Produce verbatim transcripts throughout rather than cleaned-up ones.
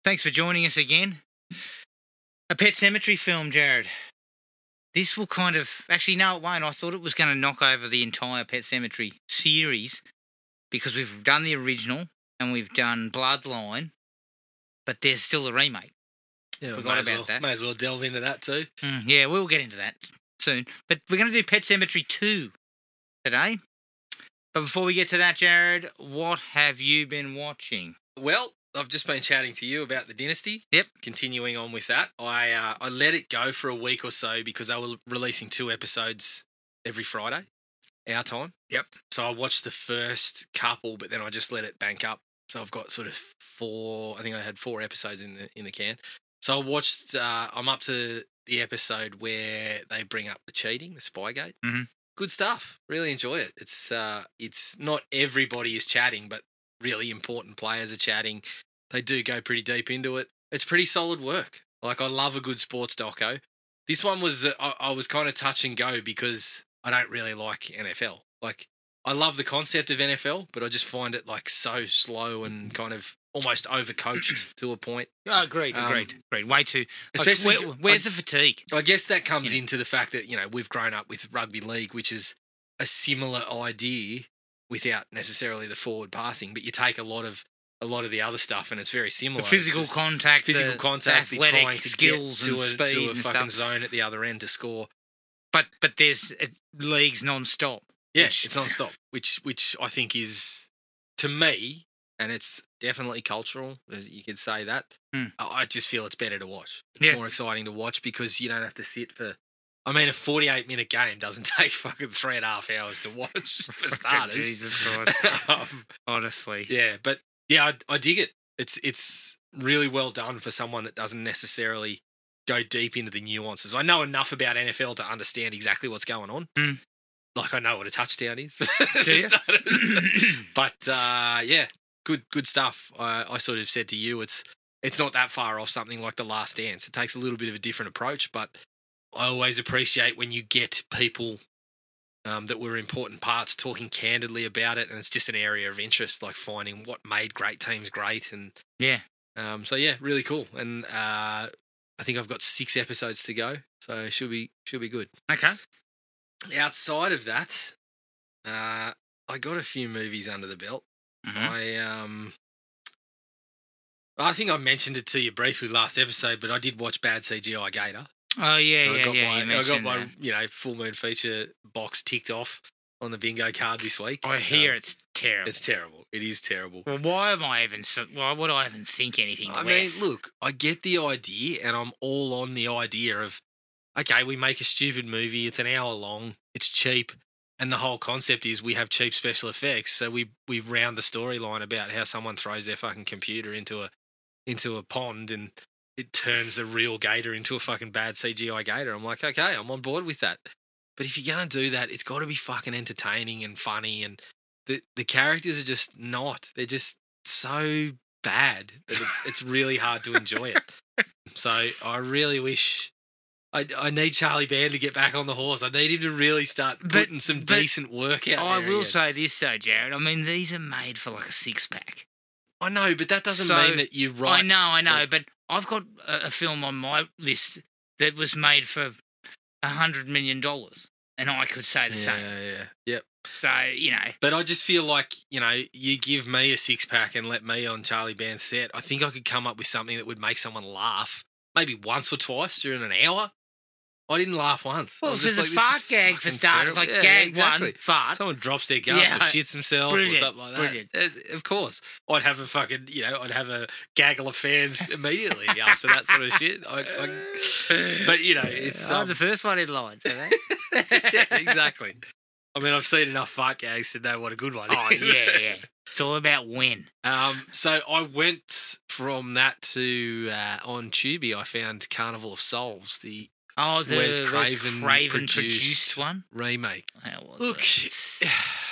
Thanks for joining us again. A Pet Sematary film, Jared. This will kind of... Actually, no, it won't. I thought it was going to knock over the entire Pet Sematary series because we've done the original and we've done Bloodline, but there's still a remake. Yeah, Forgot about well, that. May as well delve into that too. Mm, yeah, we'll get into that soon. But we're going to do Pet Sematary two today. But before we get to that, Jared, what have you been watching? Well, I've just been chatting to you about the Dynasty. Yep. Continuing on with that, I uh, I let it go for a week or so because they were releasing two episodes every Friday, our time. Yep. So I watched the first couple, but then I just let it bank up. So I've got sort of four. I think I had four episodes in the in the can. So I watched. Uh, I'm up to the episode where they bring up the cheating, the Spygate. Mm-hmm. Good stuff. Really enjoy it. It's uh, it's not everybody is chatting, but really important players are chatting. They do go pretty deep into it. It's pretty solid work. Like, I love a good sports doco. This one was, uh, I, I was kind of touch and go because I don't really like N F L. Like, I love the concept of N F L, but I just find it like so slow and kind of almost overcoached to a point. Oh, agreed, Um, agreed, agreed. Way too... especially- Like, where, where's I- the fatigue? I guess that comes You know. into the fact that, you know, we've grown up with rugby league, which is a similar idea without necessarily the forward passing, but you take a lot of a lot of the other stuff and it's very similar. The physical It's just contact, physical the, contact, the the athletic trying to skills get to and a, speed to a and fucking stuff. zone at the other end to score. But but there's uh, leagues non-stop. Yeah, Which- it's non-stop, which which I think is, to me, and it's definitely cultural, as you could say that, Hmm. I I just feel it's better to watch. It's Yeah. more exciting to watch because you don't have to sit for... I mean, a forty-eight minute game doesn't take fucking three and a half hours to watch, for starters. Jesus Christ. um, Honestly. yeah, but yeah, I, I dig it. It's it's really well done for someone that doesn't necessarily go deep into the nuances. I know enough about N F L to understand exactly what's going on. Mm. Like, I know what a touchdown is. Do for you? starters. But uh, yeah, good good stuff. I, I sort of said to you, it's it's not that far off something like The Last Dance. It takes a little bit of a different approach, but I always appreciate when you get people um, that were important parts talking candidly about it, and it's just an area of interest, like finding what made great teams great. And Yeah. um, so yeah, really cool. And uh, I think I've got six episodes to go, so should be should be good. Okay. Outside of that, uh, I got a few movies under the belt. Mhm. I um, I think I mentioned it to you briefly last episode, but I did watch Bad C G I Gator. Oh, yeah, so I yeah, got yeah. my you I got mentioned my that. you know full moon feature box ticked off on the bingo card this week. I hear Um, it's terrible. it's terrible. It is terrible. Well, why am I even... So, why would I even think anything I less? mean, look, I get the idea, and I'm all on the idea of, okay, we make a stupid movie. It's an hour long. It's cheap. And the whole concept is we have cheap special effects, so we we round the storyline about how someone throws their fucking computer into a into a pond and it turns a real gator into a fucking bad C G I gator. I'm like, okay, I'm on board with that. But if you're gonna do that, it's got to be fucking entertaining and funny, and the the characters are just not. They're just so bad that it's it's really hard to enjoy it. So I really wish. I, I need Charlie Band to get back on the horse. I need him to really start But- putting some but decent work out I there will again. say this, though, Jared. I mean, these are made for like a six-pack. I know, but that doesn't So, mean that you're right. I know, I know, Like- but I've got a, a film on my list that was made for a hundred million dollars, and I could say the Yeah, same. yeah, yeah. Yep. So you know, But I just feel like, you know, you give me a six pack and let me on Charlie Band's set, I think I could come up with something that would make someone laugh maybe once or twice during an hour. I didn't laugh once. I well, was there's just a like, this fart is gag for fucking starters. terrible. Like Yeah, gag exactly. one, fart. Someone drops their guts Yeah, or shits themselves brilliant, or something like that. brilliant. Uh, Of course. I'd have a fucking, you know, I'd have a gaggle of fans immediately after that sort of shit. I, I, but, you know, it's... I'm Um, the first one in line for that. yeah, exactly. I mean, I've seen enough fart gags to know what a good one is. Oh yeah, yeah. It's all about when. Um, so I went from that to uh, on Tubi. I found Carnival of Souls, the Oh, the Wes Wes Craven Craven, produced- produced one. remake. How was Look, it?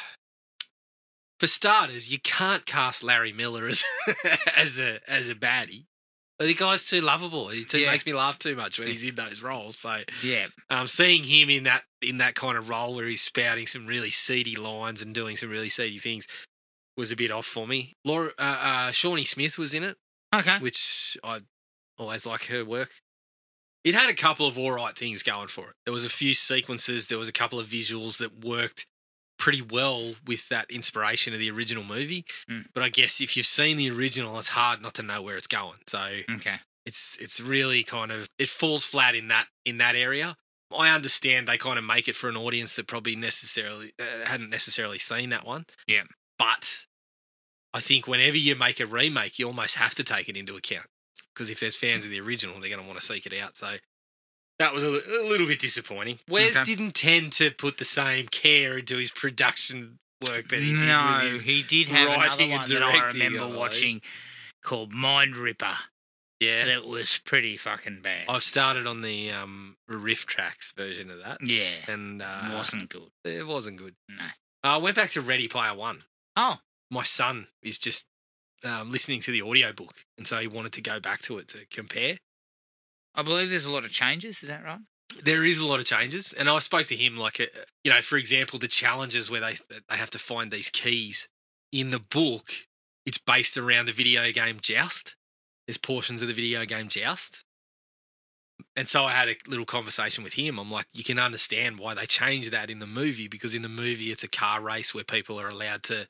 for starters, you can't cast Larry Miller as as a as a baddie. The guy's too lovable. He too, Yeah. makes me laugh too much when he's in those roles. So yeah, um, seeing him in that in that kind of role where he's spouting some really seedy lines and doing some really seedy things was a bit off for me. Laura, uh, uh, Shawnee Smith was in it. Okay. which I always like her work. It had a couple of all right things going for it. There was a few sequences, there was a couple of visuals that worked pretty well with that inspiration of the original movie. Mm. But I guess if you've seen the original, it's hard not to know where it's going. So Okay. it's it's really kind of, it falls flat in that in that area. I understand they kind of make it for an audience that probably necessarily uh, hadn't necessarily seen that one. Yeah. But I think whenever you make a remake, you almost have to take it into account, because if there's fans of the original, they're going to want to seek it out. So that was a, a little bit disappointing. Wes Okay. didn't tend to put the same care into his production work that he did No, with his he did have another writing and one that I directing, remember I watching called Mind Ripper. Yeah. That was pretty fucking bad. I've started on the um, Riff Tracks version of that. Yeah. And uh, wasn't good. it wasn't good. No. I went back to Ready Player One. Oh. My son is just um, listening to the audiobook, and so he wanted to go back to it to compare. I believe there's a lot of changes. Is that right? There is a lot of changes, and I spoke to him like, a, you know, for example, the challenges where they they have to find these keys. In the book, it's based around the video game Joust. There's portions of the video game Joust. And so I had a little conversation with him. I'm like, you can understand why they changed that in the movie, because in the movie it's a car race where people are allowed to,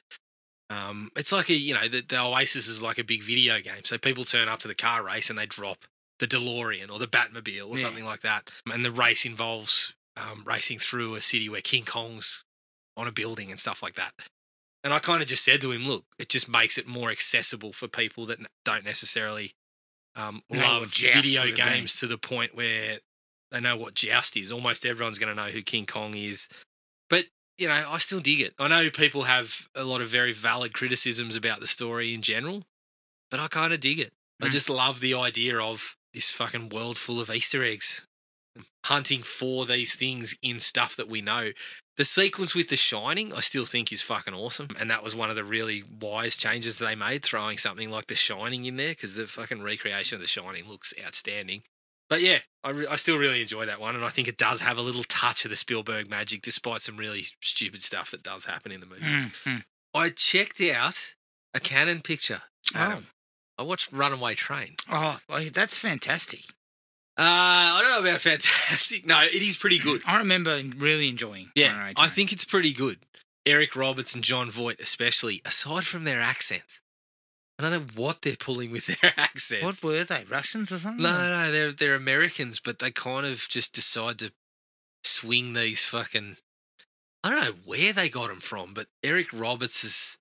um, it's like a, you know, the, the Oasis is like a big video game. So people turn up to the car race and they drop the DeLorean or the Batmobile or Yeah. something like that. And the race involves um, racing through a city where King Kong's on a building and stuff like that. And I kind of just said to him, look, it just makes it more accessible for people that don't necessarily um, Know love what Joust video would have been. games to the point where they know what Joust is. Almost everyone's going to know who King Kong is. But, you know, I still dig it. I know people have a lot of very valid criticisms about the story in general, but I kind of dig it. I Mm. just love the idea of this fucking world full of Easter eggs, hunting for these things in stuff that we know. The sequence with The Shining, I still think is fucking awesome. And that was one of the really wise changes they made, throwing something like The Shining in there, because the fucking recreation of The Shining looks outstanding. But yeah, I, re- I still really enjoy that one. And I think it does have a little touch of the Spielberg magic, despite some really stupid stuff that does happen in the movie. Mm-hmm. I checked out a Canon picture, Adam. I watched Runaway Train. Oh, well, that's fantastic. Uh, I don't know about fantastic. No, it is pretty good. I remember really enjoying Yeah, Runaway I Train. think it's pretty good. Eric Roberts and John Voight especially, aside from their accents. I don't know what they're pulling with their accents. What were they, Russians or something? No, no, they're they're Americans, but they kind of just decide to swing these fucking... I don't know where they got them from, but Eric Roberts is...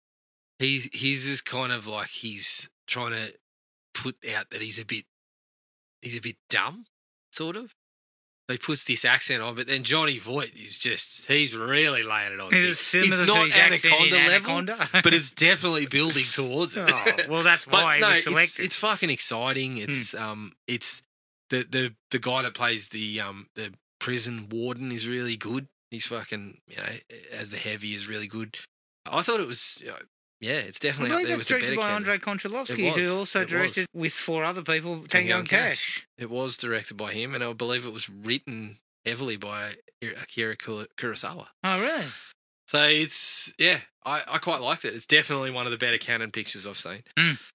He's, he's is kind of like he's trying to put out that he's a bit... He's a bit dumb, sort of. So he puts this accent on, but then Johnny Voight is just... He's really laying it on. Is it thick. similar It's to not his accent in Anaconda level, Anaconda? but it's definitely building towards it. Oh, well, that's But why no, he was it's, selected. it's fucking exciting. It's um, it's the the the guy that plays the um the prison warden is really good. He's fucking, you know, as the heavy is really good. I thought it was, you know, yeah, it's I definitely up believe there that's with the directed better by Canon. Andrei Konchalovsky, It was, who also it directed with four other people Tango and Cash. It was directed by him, and I believe it was written heavily by Akira Kurosawa. Oh, really? So it's, yeah, I, I quite liked it. It's definitely one of the better Canon pictures I've seen. Mm.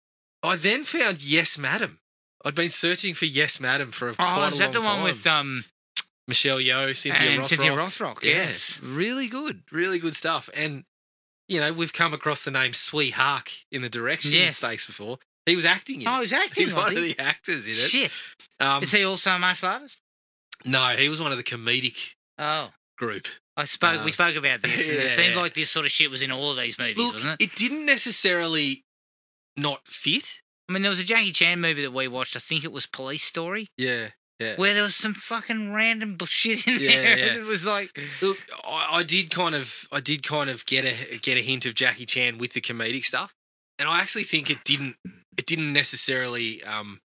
I then found Yes, Madam. I'd been searching for Yes, Madam for a, Oh, quite is a long that the time. one with um Michelle Yeoh, Cynthia and Rothrock. Cynthia Rothrock? Yeah, Yes. really good, really good stuff. And, you know, we've come across the name Swee Hark in the direction Yes. stakes before. He was acting in Oh, it. he's acting. He's was one he? of the actors in it. Shit. Um, Is he also a martial artist? no, he was one of the comedic Oh. group. I spoke. Uh, we spoke about this. and yeah, it seemed yeah. like this sort of shit was in all of these movies, Look, wasn't it? it didn't necessarily not fit. I mean, there was a Jackie Chan movie that we watched. I think it was Police Story, Yeah, yeah. where there was some fucking random bullshit in Yeah, there. yeah. It was like, Look, I, I did kind of, I did kind of get a get a hint of Jackie Chan with the comedic stuff, and I actually think it didn't, it didn't necessarily um,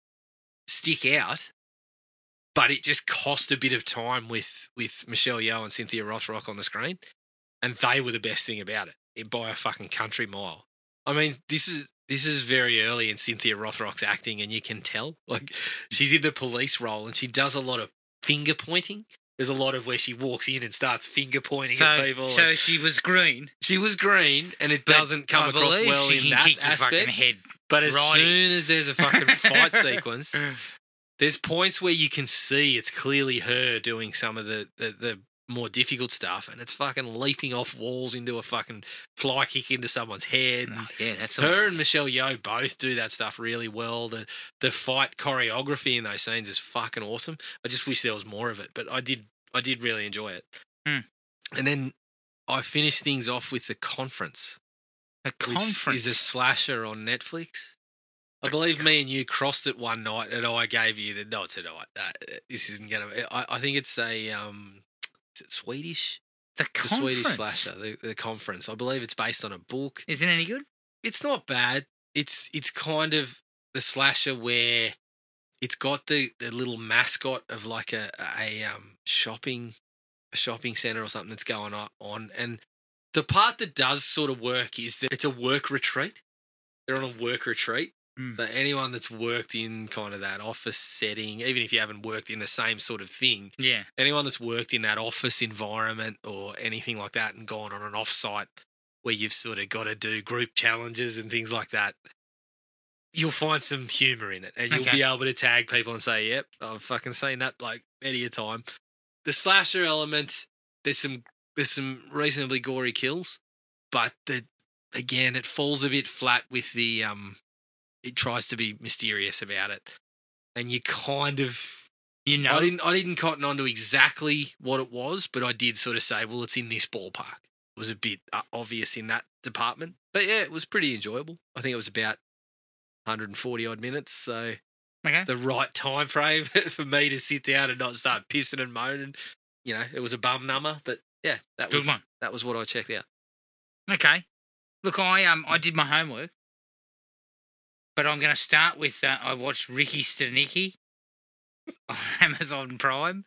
stick out, but it just cost a bit of time with with Michelle Yeoh and Cynthia Rothrock on the screen, and they were the best thing about it, it by a fucking country mile. I mean, this is this is very early in Cynthia Rothrock's acting, and you can tell, like, she's in the police role, and she does a lot of finger pointing. There's a lot of where she walks in and starts finger pointing so, at people. so and she was green. she was green, and it but doesn't come I across believe well she in can that kick your aspect. fucking head But as Righty. soon as there's a fucking fight sequence, there's points where you can see it's clearly her doing some of the, the, the more difficult stuff, and it's fucking leaping off walls into a fucking fly kick into someone's head. Oh, yeah, that's Her and Michelle Yeoh both do that stuff really well. The the fight choreography in those scenes is fucking awesome. I just wish there was more of it, but I did I did really enjoy it. Hmm. And then I finished things off with The Conference. A conference Which is a slasher on Netflix. I believe me and you crossed it one night, and I gave you the not tonight. Uh, this isn't gonna. I, I think it's a um, is it Swedish? The The conference. Swedish slasher, the, the Conference. I believe it's based on a book. Is it any good? It's not bad. It's it's kind of the slasher where it's got the, the little mascot of like a a um shopping a shopping center or something that's going on, and the part that does sort of work is that it's a work retreat. They're on a work retreat. Mm. So anyone that's worked in kind of that office setting, even if you haven't worked in the same sort of thing, Yeah. anyone that's worked in that office environment or anything like that and gone on an off-site where you've sort of got to do group challenges and things like that, you'll find some humour in it, and you'll Okay. be able to tag people and say, yep, I've fucking seen that like many a time. The slasher element, there's some there's some reasonably gory kills, but the again, it falls a bit flat with the um it tries to be mysterious about it. And you kind of You know. I didn't I didn't cotton on to exactly what it was, but I did sort of say, well, it's in this ballpark. It was a bit uh, obvious in that department. But yeah, it was pretty enjoyable. I think it was about one hundred forty odd minutes, so Okay. the right time frame for me to sit down and not start pissing and moaning. You know, it was a bum number, but yeah, that Good was one. that was what I checked out. Okay. Look, I um I did my homework, but I'm going to start with uh, I watched Ricky Stenicki on Amazon Prime,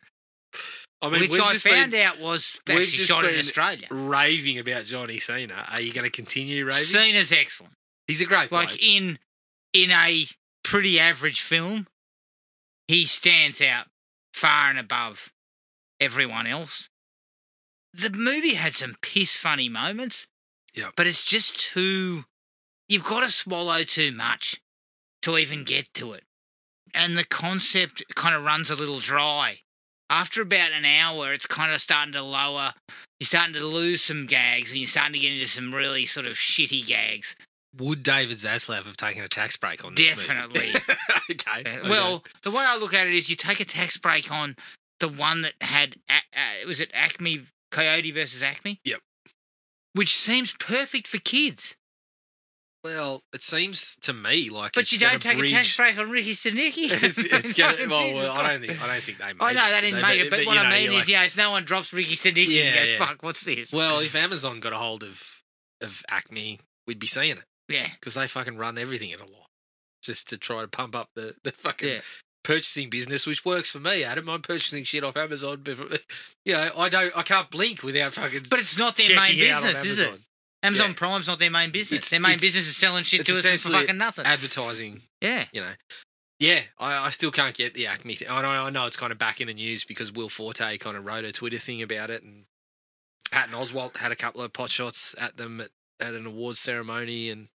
I mean, which we've I just found been out was we've actually just shot in been Australia. raving about Johnny Cena. Are you going to continue raving? Cena's excellent. He's a great Like bloke. in in a pretty average film, he stands out far and above everyone else. The movie had some piss funny moments. Yep. But it's just too. You've got to swallow too much to even get to it. And the concept kind of runs a little dry. After about an hour, it's kind of starting to lower. You're starting to lose some gags, and you're starting to get into some really sort of shitty gags. Would David Zaslav have taken a tax break on this Definitely. movie? okay. Uh, okay. Well, the way I look at it is you take a tax break on the one that had, uh, was it Acme, Coyote versus Acme? Yep. Which seems perfect for kids. Well, it seems to me like But it's you don't gonna take bridge... a tax break on Ricky Stenicki. it's, it's gonna, Fucking well, Jesus well, I don't Christ. think I don't think they. Made I know they it. didn't make it, but, what you I know, mean you're is, like, you know, no one drops Ricky Stenicki Yeah, and goes, yeah. "Fuck, what's this?" well, if Amazon got a hold of of Acme, we'd be seeing it Yeah, because they fucking run everything at a lot just to try to pump up the the fucking yeah. purchasing business, which works for me, Adam. I'm purchasing shit off Amazon. But, you know, I don't, I can't blink without fucking. But it's not their main checking out on business, is it? Amazon. Amazon Yeah. Prime's not their main business. It's- their main it's- business is selling shit it's to us for essentially fucking nothing. Advertising, yeah. you know. Yeah, I, I still can't get the Acme thing. I know, I know it's kind of back in the news because Will Forte kind of wrote a Twitter thing about it, and Patton Oswalt had a couple of pot shots at them at, at an awards ceremony, and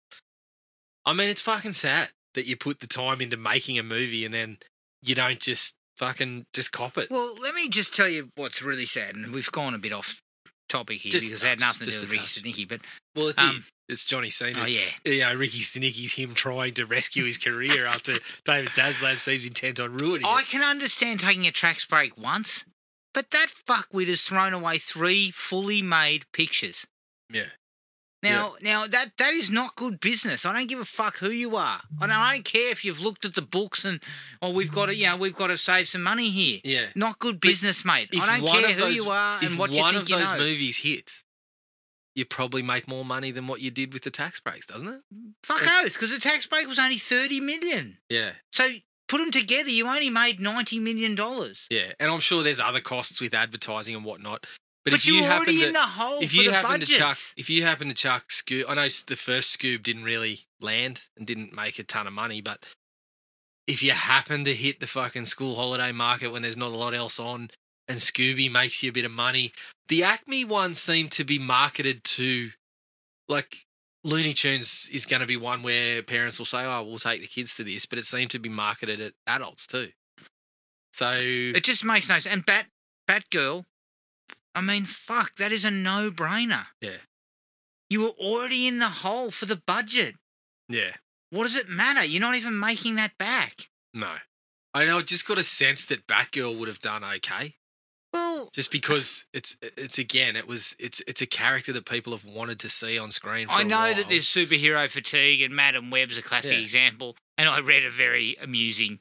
I mean, it's fucking sad that you put the time into making a movie and then you don't just fucking just cop it. Well, let me just tell you what's really sad, and we've gone a bit off topic here Just because a it had touch, nothing to just do with a Ricky touch. Stenicki, but Well, it's, um, it's Johnny Cena's. oh yeah. You know, Ricky Stenicki's him trying to rescue his career after David Zaslav seems intent on ruining I it. can understand taking a tax break once, but that fuckwit has thrown away three fully made pictures. Yeah. Now, now that that is not good business. I don't give a fuck who you are. I don't, I don't care if you've looked at the books and, oh, we've got to, you know, we've got to save some money here. Yeah. Not good business, mate. If I don't one care of who those- you are and if what you one think of you those know. movies hit, you probably make more money than what you did with the tax breaks, doesn't it? Fuck oath, because the tax break was only thirty million. Yeah. So put them together, you only made ninety million dollars. Yeah. And I'm sure there's other costs with advertising and whatnot. But, But, if you're you happen already to, in the hole if for you the happen budgets. to chuck, if you happen to chuck Scoob, I know the first Scoob didn't really land and didn't make a ton of money, but if you happen to hit the fucking school holiday market when there's not a lot else on, and Scooby makes you a bit of money, the Acme ones seem to be marketed to, like, Looney Tunes is going to be one where parents will say, "Oh, we'll take the kids to this," but it seemed to be marketed at adults too. So It just makes no sense. And Bat Batgirl, I mean, fuck, that is a no-brainer. yeah, You were already in the hole for the budget. yeah, What does it matter? You're not even making that back. no. I know. I just got a sense that Batgirl would have done okay, Well, just because it's it's again it was it's it's a character that people have wanted to see on screen. For I a know while. that there's superhero fatigue, and Madam Web's a classic Yeah. example. And I read a very amusing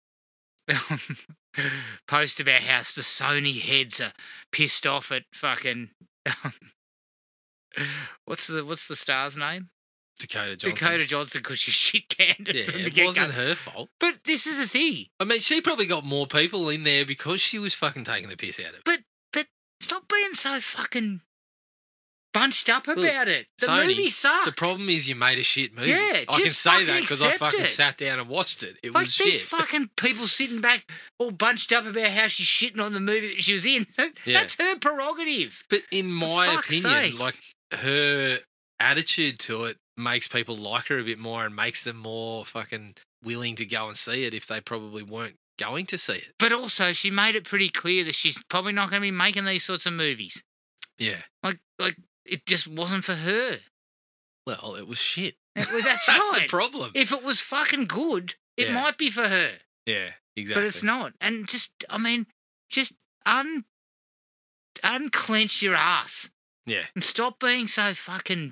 post about how the Sony heads are pissed off at fucking what's the what's the star's name? Dakota Johnson. Dakota Johnson, because she's shit canned. Yeah, from the it get-go. wasn't her fault. But this is the thing. I mean, she probably got more people in there because she was fucking taking the piss out of it. But but stop being so fucking bunched up Look, about it. The Sony, movie sucked. The problem is you made a shit movie. Yeah, I can just say that fucking because I accept fucking it. sat down and watched it. It Like was these shit. fucking people sitting back all bunched up about how she's shitting on the movie that she was in. Yeah. That's her prerogative. But in my fuck's opinion, sake. like her attitude to it makes people like her a bit more and makes them more fucking willing to go and see it if they probably weren't going to see it. But also, she made it pretty clear that she's probably not going to be making these sorts of movies. Yeah. Like, like it just wasn't for her. Well, it was shit. It was, that's That's right. the problem. If it was fucking good, it Yeah. might be for her. Yeah, exactly. But it's not. And just, I mean, just un, unclench your ass Yeah. and stop being so fucking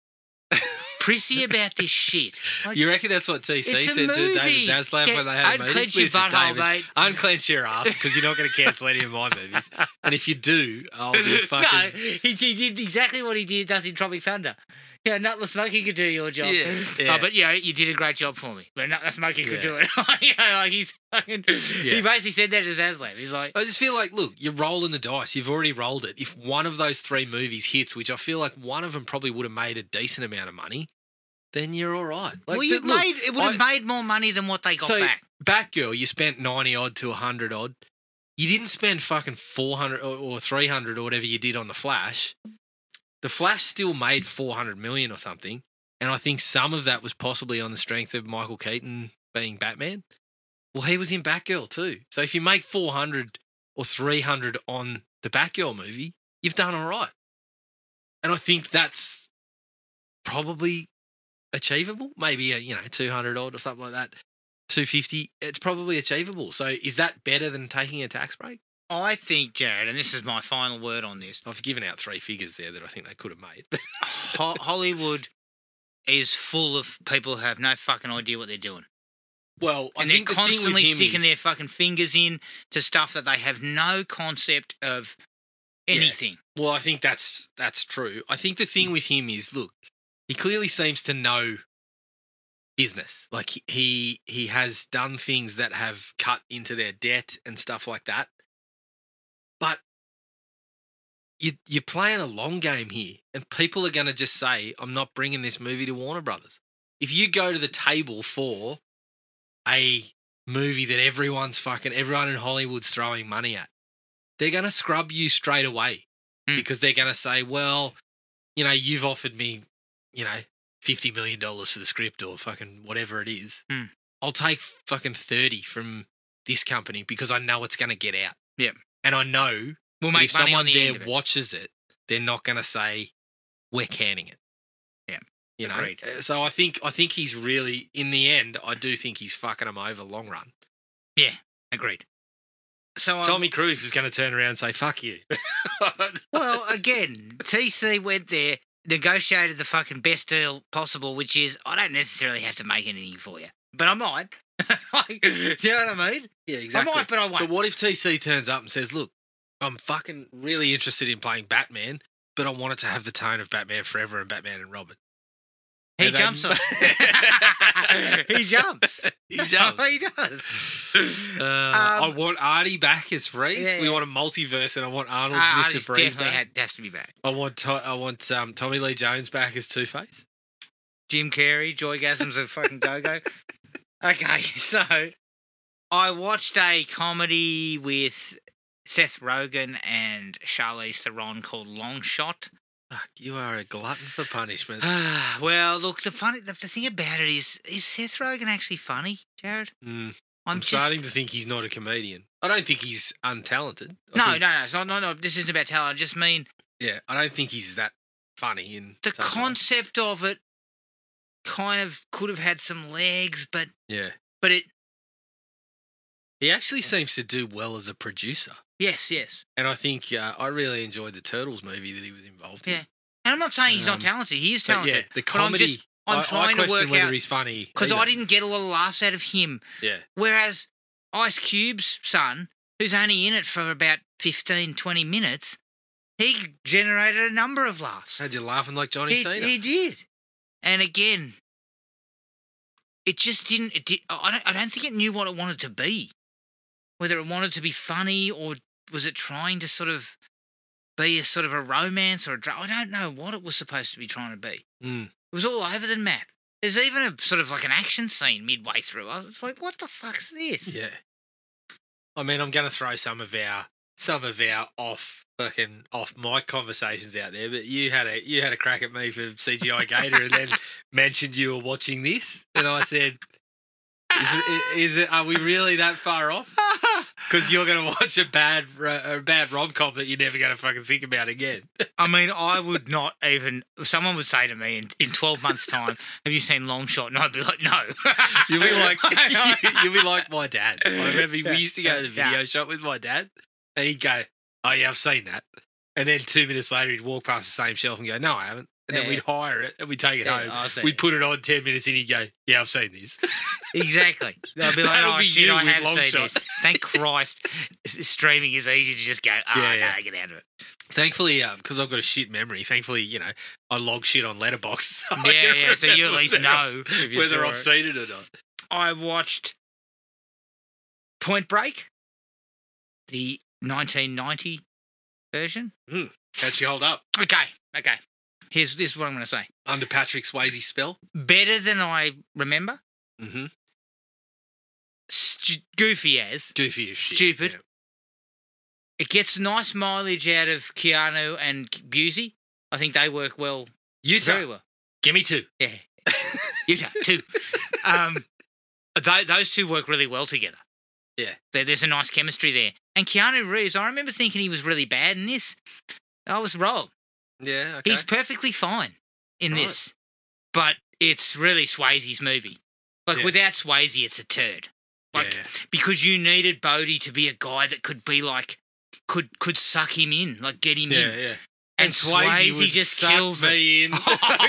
prissy about this shit. Like, You reckon that's what T C it's a said to David movie. Zaslav Yeah, when they had a meeting? unclench your Listen, butthole, David, mate. unclench your ass because you're not going to cancel any of my movies. And if you do, I'll be fucking... No, he, he did exactly what he did does in Tropic Thunder. Yeah, Nutless Smoky could do your job. Yeah, yeah. Oh, but yeah, you did a great job for me. But Nutless Smoky could Yeah. do it. you know, like he's fucking. Yeah. He basically said that to Zaslav. He's like, I just feel like, look, you're rolling the dice. You've already rolled it. If one of those three movies hits, which I feel like one of them probably would have made a decent amount of money, then you're all right. Like, well, you the- look, made it would have I- made more money than what they got so, back. Batgirl, you spent ninety odd to one hundred odd. You didn't spend fucking four hundred or, or three hundred or whatever you did on The Flash. The Flash still made four hundred million or something. And I think some of that was possibly on the strength of Michael Keaton being Batman. Well, he was in Batgirl too. So if you make four hundred or three hundred on the Batgirl movie, you've done all right. And I think that's probably achievable. Maybe, a, you know, two hundred odd or something like that. two fifty. It's probably achievable. So is that better than taking a tax break? I think, Jared, and this is my final word on this. I've given out three figures there that I think they could have made. Ho- Hollywood is full of people who have no fucking idea what they're doing. Well, I And they're think the thing with constantly him sticking is- their fucking fingers in to stuff that they have no concept of anything. Well, I think that's that's true. I think the thing with him is, look, he clearly seems to know business. Like he he, he has done things that have cut into their debt and stuff like that. But you you're playing a long game here, and people are going to just say, "I'm not bringing this movie to Warner Brothers." If you go to the table for a movie that everyone's fucking everyone in Hollywood's throwing money at, they're going to scrub you straight away Mm. because they're going to say, well, you know, you've offered me, you know, fifty million dollars for the script or fucking whatever it is. Mm. I'll take fucking thirty from this company because I know it's going to get out. Yep. And I know We'll that make if money someone on the there end of it. watches it, they're not going to say, we're canning it. Yeah. You know, Agreed. Uh, so I think I think he's really, in the end, I do think he's fucking them over long run. Yeah, agreed. So I- Tommy Cruise is going to turn around and say, fuck you. well, again, T C went there, negotiated the fucking best deal possible, which is I don't necessarily have to make anything for you, but I might. Like, do you know what I mean? Yeah, exactly. I might, but I won't. But what if T C turns up and says, look, I'm fucking really interested in playing Batman, but I want it to have the tone of Batman Forever and Batman and Robin. He And they- jumps on it. He jumps. He jumps. he does. Uh, Um, I want Artie back as Freeze. yeah, we yeah. want a multiverse, and I want Arnold's Uh, Mister Artie's Freeze definitely back. had, has to be back. I want to, I want um, Tommy Lee Jones back as Two Face. Jim Carrey, Joygasms of fucking Go-Go. Okay, so I watched a comedy with Seth Rogen and Charlize Theron called Long Shot. Fuck, you are a glutton for punishment. Well, look, the funny, the, the thing about it is, is Seth Rogen actually funny, Jared? Mm. I'm, I'm just, starting to think he's not a comedian. I don't think he's untalented. I No, think, no, no, it's not, no, no. This isn't about talent. I just mean Yeah, I don't think he's that funny. In the some concept of it. Kind of could have had some legs, but Yeah, but it. he actually seems to do well as a producer. Yes, yes, And I think uh, I really enjoyed the Turtles movie that he was involved in. yeah. And I'm not saying he's Um, not talented. He is But talented. yeah, the but I'm comedy. just I'm I, trying I to question work whether out he's funny because I either. didn't get a lot of laughs out of him. Yeah, Whereas Ice Cube's son, who's only in it for about fifteen, twenty minutes, he generated a number of laughs. had you laughing like Johnny He, Cena? he did. And again, it just didn't. It did, I don't. I don't think it knew what it wanted to be. Whether it wanted to be funny or was it trying to sort of be a sort of a romance or a drama. I don't know what it was supposed to be trying to be. Mm. It was all over the map. There's even a sort of like an action scene midway through. I was like, what the fuck's this? Yeah. I mean, I'm going to throw some of our some of our off fucking off mic conversations out there, but you had a you had a crack at me for C G I Gator and then mentioned you were watching this, and I said, "Is, is it? Are we really that far off? Because you're going to watch a bad a bad rom com that you're never going to fucking think about again." I mean, I would not even. Someone would say to me in, in twelve months' time, "Have you seen Long Shot?" And I'd be like, "No." You'll be like, you'll be like my dad. I remember we used to go to the video Yeah. shop with my dad, and he'd go, "Oh yeah, I've seen that," and then two minutes later he'd walk past the same shelf and go, "No, I haven't." And then Yeah. we'd hire it and we'd take it Yeah, home. I've seen We'd it. put it on ten minutes and he'd go, "Yeah, I've seen this." Exactly. They'll be like, That'll "Oh be shit, you I with have Long seen Shot." this." Thank Christ, s- streaming is easy to just go, "Oh, Yeah, no, yeah. get out of it." Thankfully, because I've got a shit memory, thankfully, you know, I log shit on Letterboxd. So I Yeah, can yeah, so you at remember least whether know I've- if you whether saw I've it. seen it or not. I watched Point Break, the nineteen ninety version. How'd she hold up? Okay, okay. Here's this is what I'm going to say. Under Patrick Swayze's spell? Better than I remember. Mm-hmm. St- goofy as. Goofy as shit. Stupid. Yeah. It gets nice mileage out of Keanu and Busey. I think they work well, Utah, very well. give me two. Yeah, Utah too. Um, th- those two work really well together. Yeah. There, there's a nice chemistry there. And Keanu Reeves, I remember thinking he was really bad in this. I was wrong. Yeah, okay. He's perfectly fine in Right. this, but it's really Swayze's movie. Like Yeah. without Swayze, it's a turd. Like yeah. because you needed Bodhi to be a guy that could be like, could could suck him in, like get him Yeah, in. yeah. And Swayze would just suck kills me in.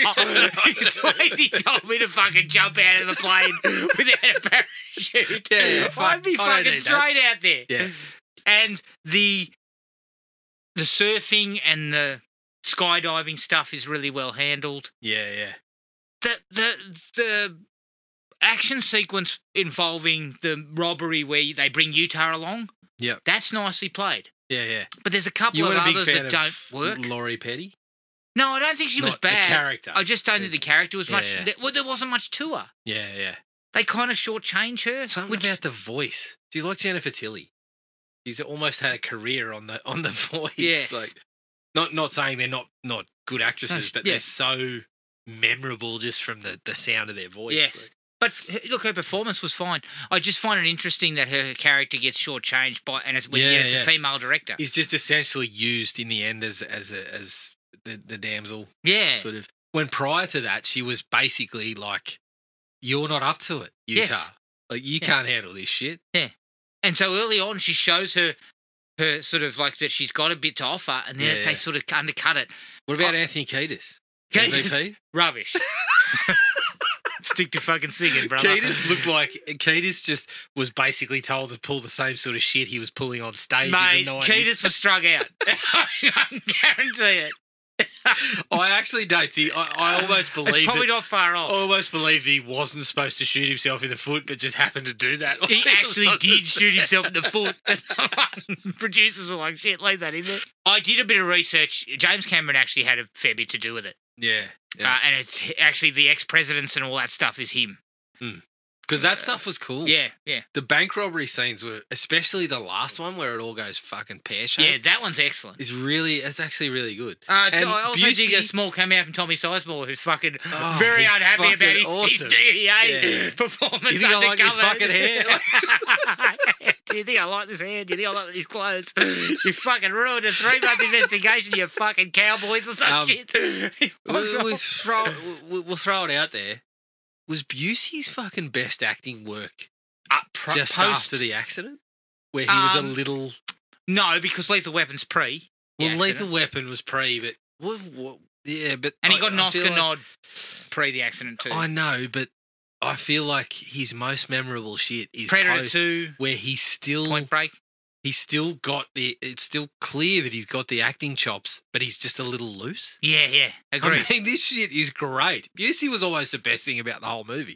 Swayze told me to fucking jump out of the plane without a parachute. Yeah, yeah, fuck. I'd be I don't fucking need that. straight out there. Yeah. And the the surfing and the skydiving stuff is really well handled. Yeah, yeah. The the the action sequence involving the robbery where they bring Utah along. Yep. That's nicely played. Yeah, yeah. But there's a couple You of weren't a big others fan that of don't work. Laurie Petty? No, I don't think she was Not the bad. character. I just don't think the character was Yeah, much. yeah. There, well, there wasn't much to her. Yeah, yeah. They kind of shortchanged her. Something which, about the voice. She's like Jennifer Tilly. She's almost had a career on the on the voice. Yes. Like, not not saying they're not, not good actresses, but Yeah. they're so memorable just from the, the sound of their voice. Yes. Like, But her- look, her performance was fine. I just find it interesting that her character gets shortchanged by, and it's, when, Yeah, yet it's yeah. a female director. he's just essentially used in the end as as a, as the, the damsel Yeah. sort of. When prior to that, she was basically like, "You're not up to it, Utah. Yes. Like you Yeah. can't handle this shit." And so early on, she shows her her sort of like that she's got a bit to offer, and then Yeah, it's yeah. they sort of undercut it. What about Oh. Anthony Kiedis? Kiedis. M V P? Rubbish. Stick to fucking singing, brother. Kiedis looked like Kiedis just was basically told to pull the same sort of shit he was pulling on stage Mate, in the nineties. Ketis was strung out. I can guarantee it. I actually don't think. I, I almost believe. It's probably that, not far I off. almost believe that he wasn't supposed to shoot himself in the foot, but just happened to do that. He actually was on did the shoot set. himself in the foot. Producers were like, shit, leave that in there. I did a bit of research. James Cameron actually had a fair bit to do with it. Yeah, yeah. Uh, and it's actually the ex-presidents and all that stuff is him. Because that stuff was cool. Yeah, yeah. The bank robbery scenes were, especially the last one where it all goes fucking pear-shaped. Yeah, that one's excellent. Is really, it's actually really good. Uh, And I also Busey- dig a small cameo from Tommy Sizemore, who's fucking Oh, very he's unhappy fucking about his, awesome. his D E A Yeah. performance. You think I like his undercover. fucking hair? Do you think I like this hair? Do you think I like these clothes? You fucking ruined a three-month investigation, you fucking cowboys or some Um, shit. We'll, we'll, throw, we'll, we'll throw it out there. Was Busey's fucking best acting work Uh, pro- just post- after the accident? Where he was a Um, little... No, because Lethal Weapon's pre. the Well, accident. Lethal Weapon was pre, but... What, what, yeah, but... And he I- got an I Oscar feel like- nod pre the accident too. I know, but I feel like his most memorable shit is Predator post, two, where he's still... Point Break. He's still got the... It's still clear that he's got the acting chops, but he's just a little loose. Yeah, yeah, agree. I mean, this shit is great. Busey was almost the best thing about the whole movie.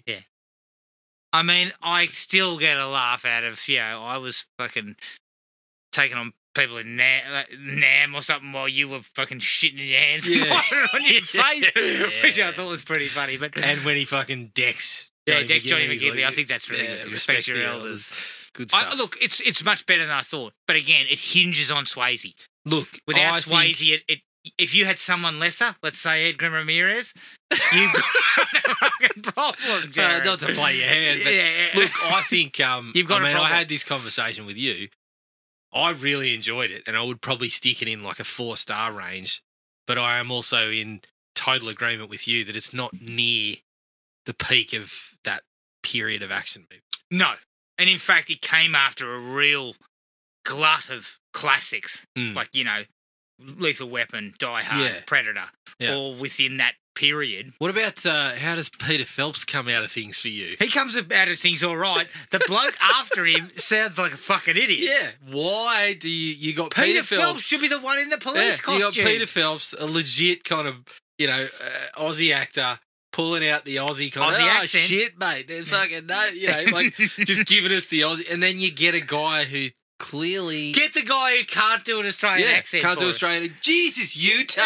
I mean, I still get a laugh out of, you know, I was fucking taking on people in Nam, like, Nam or something while you were fucking shitting in your hands and Yeah. wiping it on your face, Yeah. which I thought was pretty funny. But And when he fucking decks... yeah, Dex Johnny he's McGinley, like, I think that's really yeah, good. Respect your elders. Good stuff. I, look, it's it's much better than I thought. But again, it hinges on Swayze. Look, Without I Swayze, think- it, it if you had someone lesser, let's say Edgar Ramirez, you've got a fucking problem, Uh, Jared. not to play your hand, but Yeah. look, I think um, You've got I a mean, I problem. had this conversation with you. I really enjoyed it, and I would probably stick it in like a four star range. But I am also in total agreement with you that it's not near the peak of that period of action movies. No. And in fact, it came after a real glut of classics, Mm. like, you know, Lethal Weapon, Die Hard, Yeah. Predator, Yeah. all within that period. What about uh, how does Peter Phelps come out of things for you? He comes out of things all right. The bloke after him sounds like a fucking idiot. Yeah, why do you you got Peter, Peter, Phelps. should be the one in the police yeah, you got costume. Peter Phelps, a legit kind of you know uh, Aussie actor. Pulling out the Aussie kind Aussie of, oh, accent. shit, mate. They're fucking, no, you know, like, just giving us the Aussie. And then you get a guy who clearly... Get the guy who can't do an Australian yeah, accent. can't for do it. Australian. Jesus, Utah!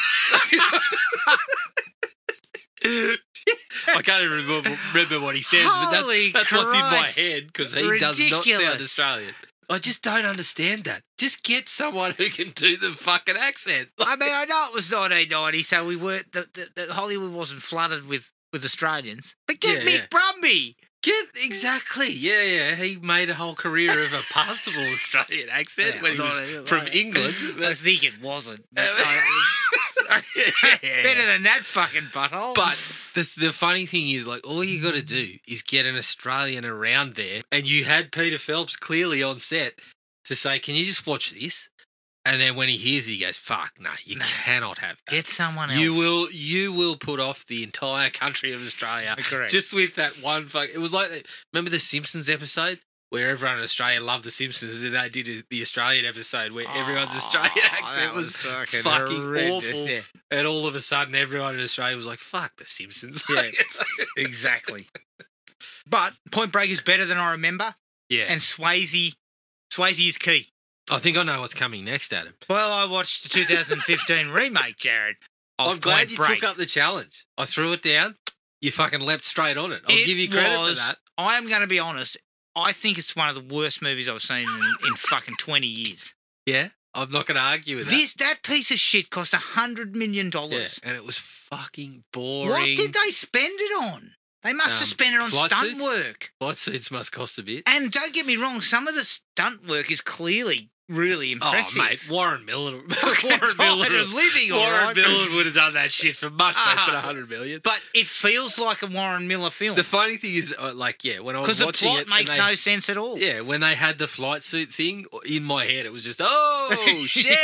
I can't even remember, remember what he says, Holy but that's, that's what's in my Christ. head because he does not sound Ridiculous. Australian. I just don't understand that. Just get someone who can do the fucking accent. I mean, I know it was nineteen ninety, so we weren't. The, the, the Hollywood wasn't flooded with, with Australians. But get Yeah, Mick yeah. Brumby. Get exactly, yeah, yeah. He made a whole career of a passable Australian accent Yeah, when he not was a- from like- England. I But, think it wasn't. But, Uh, I- Yeah. better than that fucking butthole. but the the funny thing is, like, all you got to do is get an Australian around there, and you had Peter Phelps clearly on set to say, "Can you just watch this?" And then when he hears it, he goes, "Fuck, no, you No. cannot have that." get someone else. You will, you will put off the entire country of Australia Correct. just with that one fuck. It was like, that- remember the Simpsons episode where everyone in Australia loved the Simpsons, and then they did the Australian episode where everyone's Australian Oh, accent that was, fucking, fucking horrendous, awful. Yeah, and all of a sudden everyone in Australia was like, "Fuck the Simpsons." Yeah. exactly. But Point Break is better than I remember, yeah. and Swayze, Swayze is key. I think I know what's coming next, Adam. Well, I watched the two thousand fifteen remake, Jared. Of I'm glad Point you Break. took up the challenge. I threw it down. You fucking leapt straight on it. I'll It give you credit was, for that. I am going to be honest. I think it's one of the worst movies I've seen in, in fucking twenty years. Yeah, I'm not going to argue with This that piece of shit cost a hundred million that. Yeah, dollars. and it was fucking boring. What did they spend it on? They must Um, have spent it on flight stunt suits? work. Flight suits must cost a bit. And don't get me wrong, some of the stunt work is clearly really impressive. Oh, mate, Warren Miller. Fucking Warren tired Miller. of living, all Warren right? Miller would have done that shit for much less than Ah. a hundred million. But it feels like a Warren Miller film The funny thing is, uh, like, yeah, when I was because the watching plot it, makes and they- no sense at all. Yeah, when they had the flight suit thing in my head, it was just, oh shit!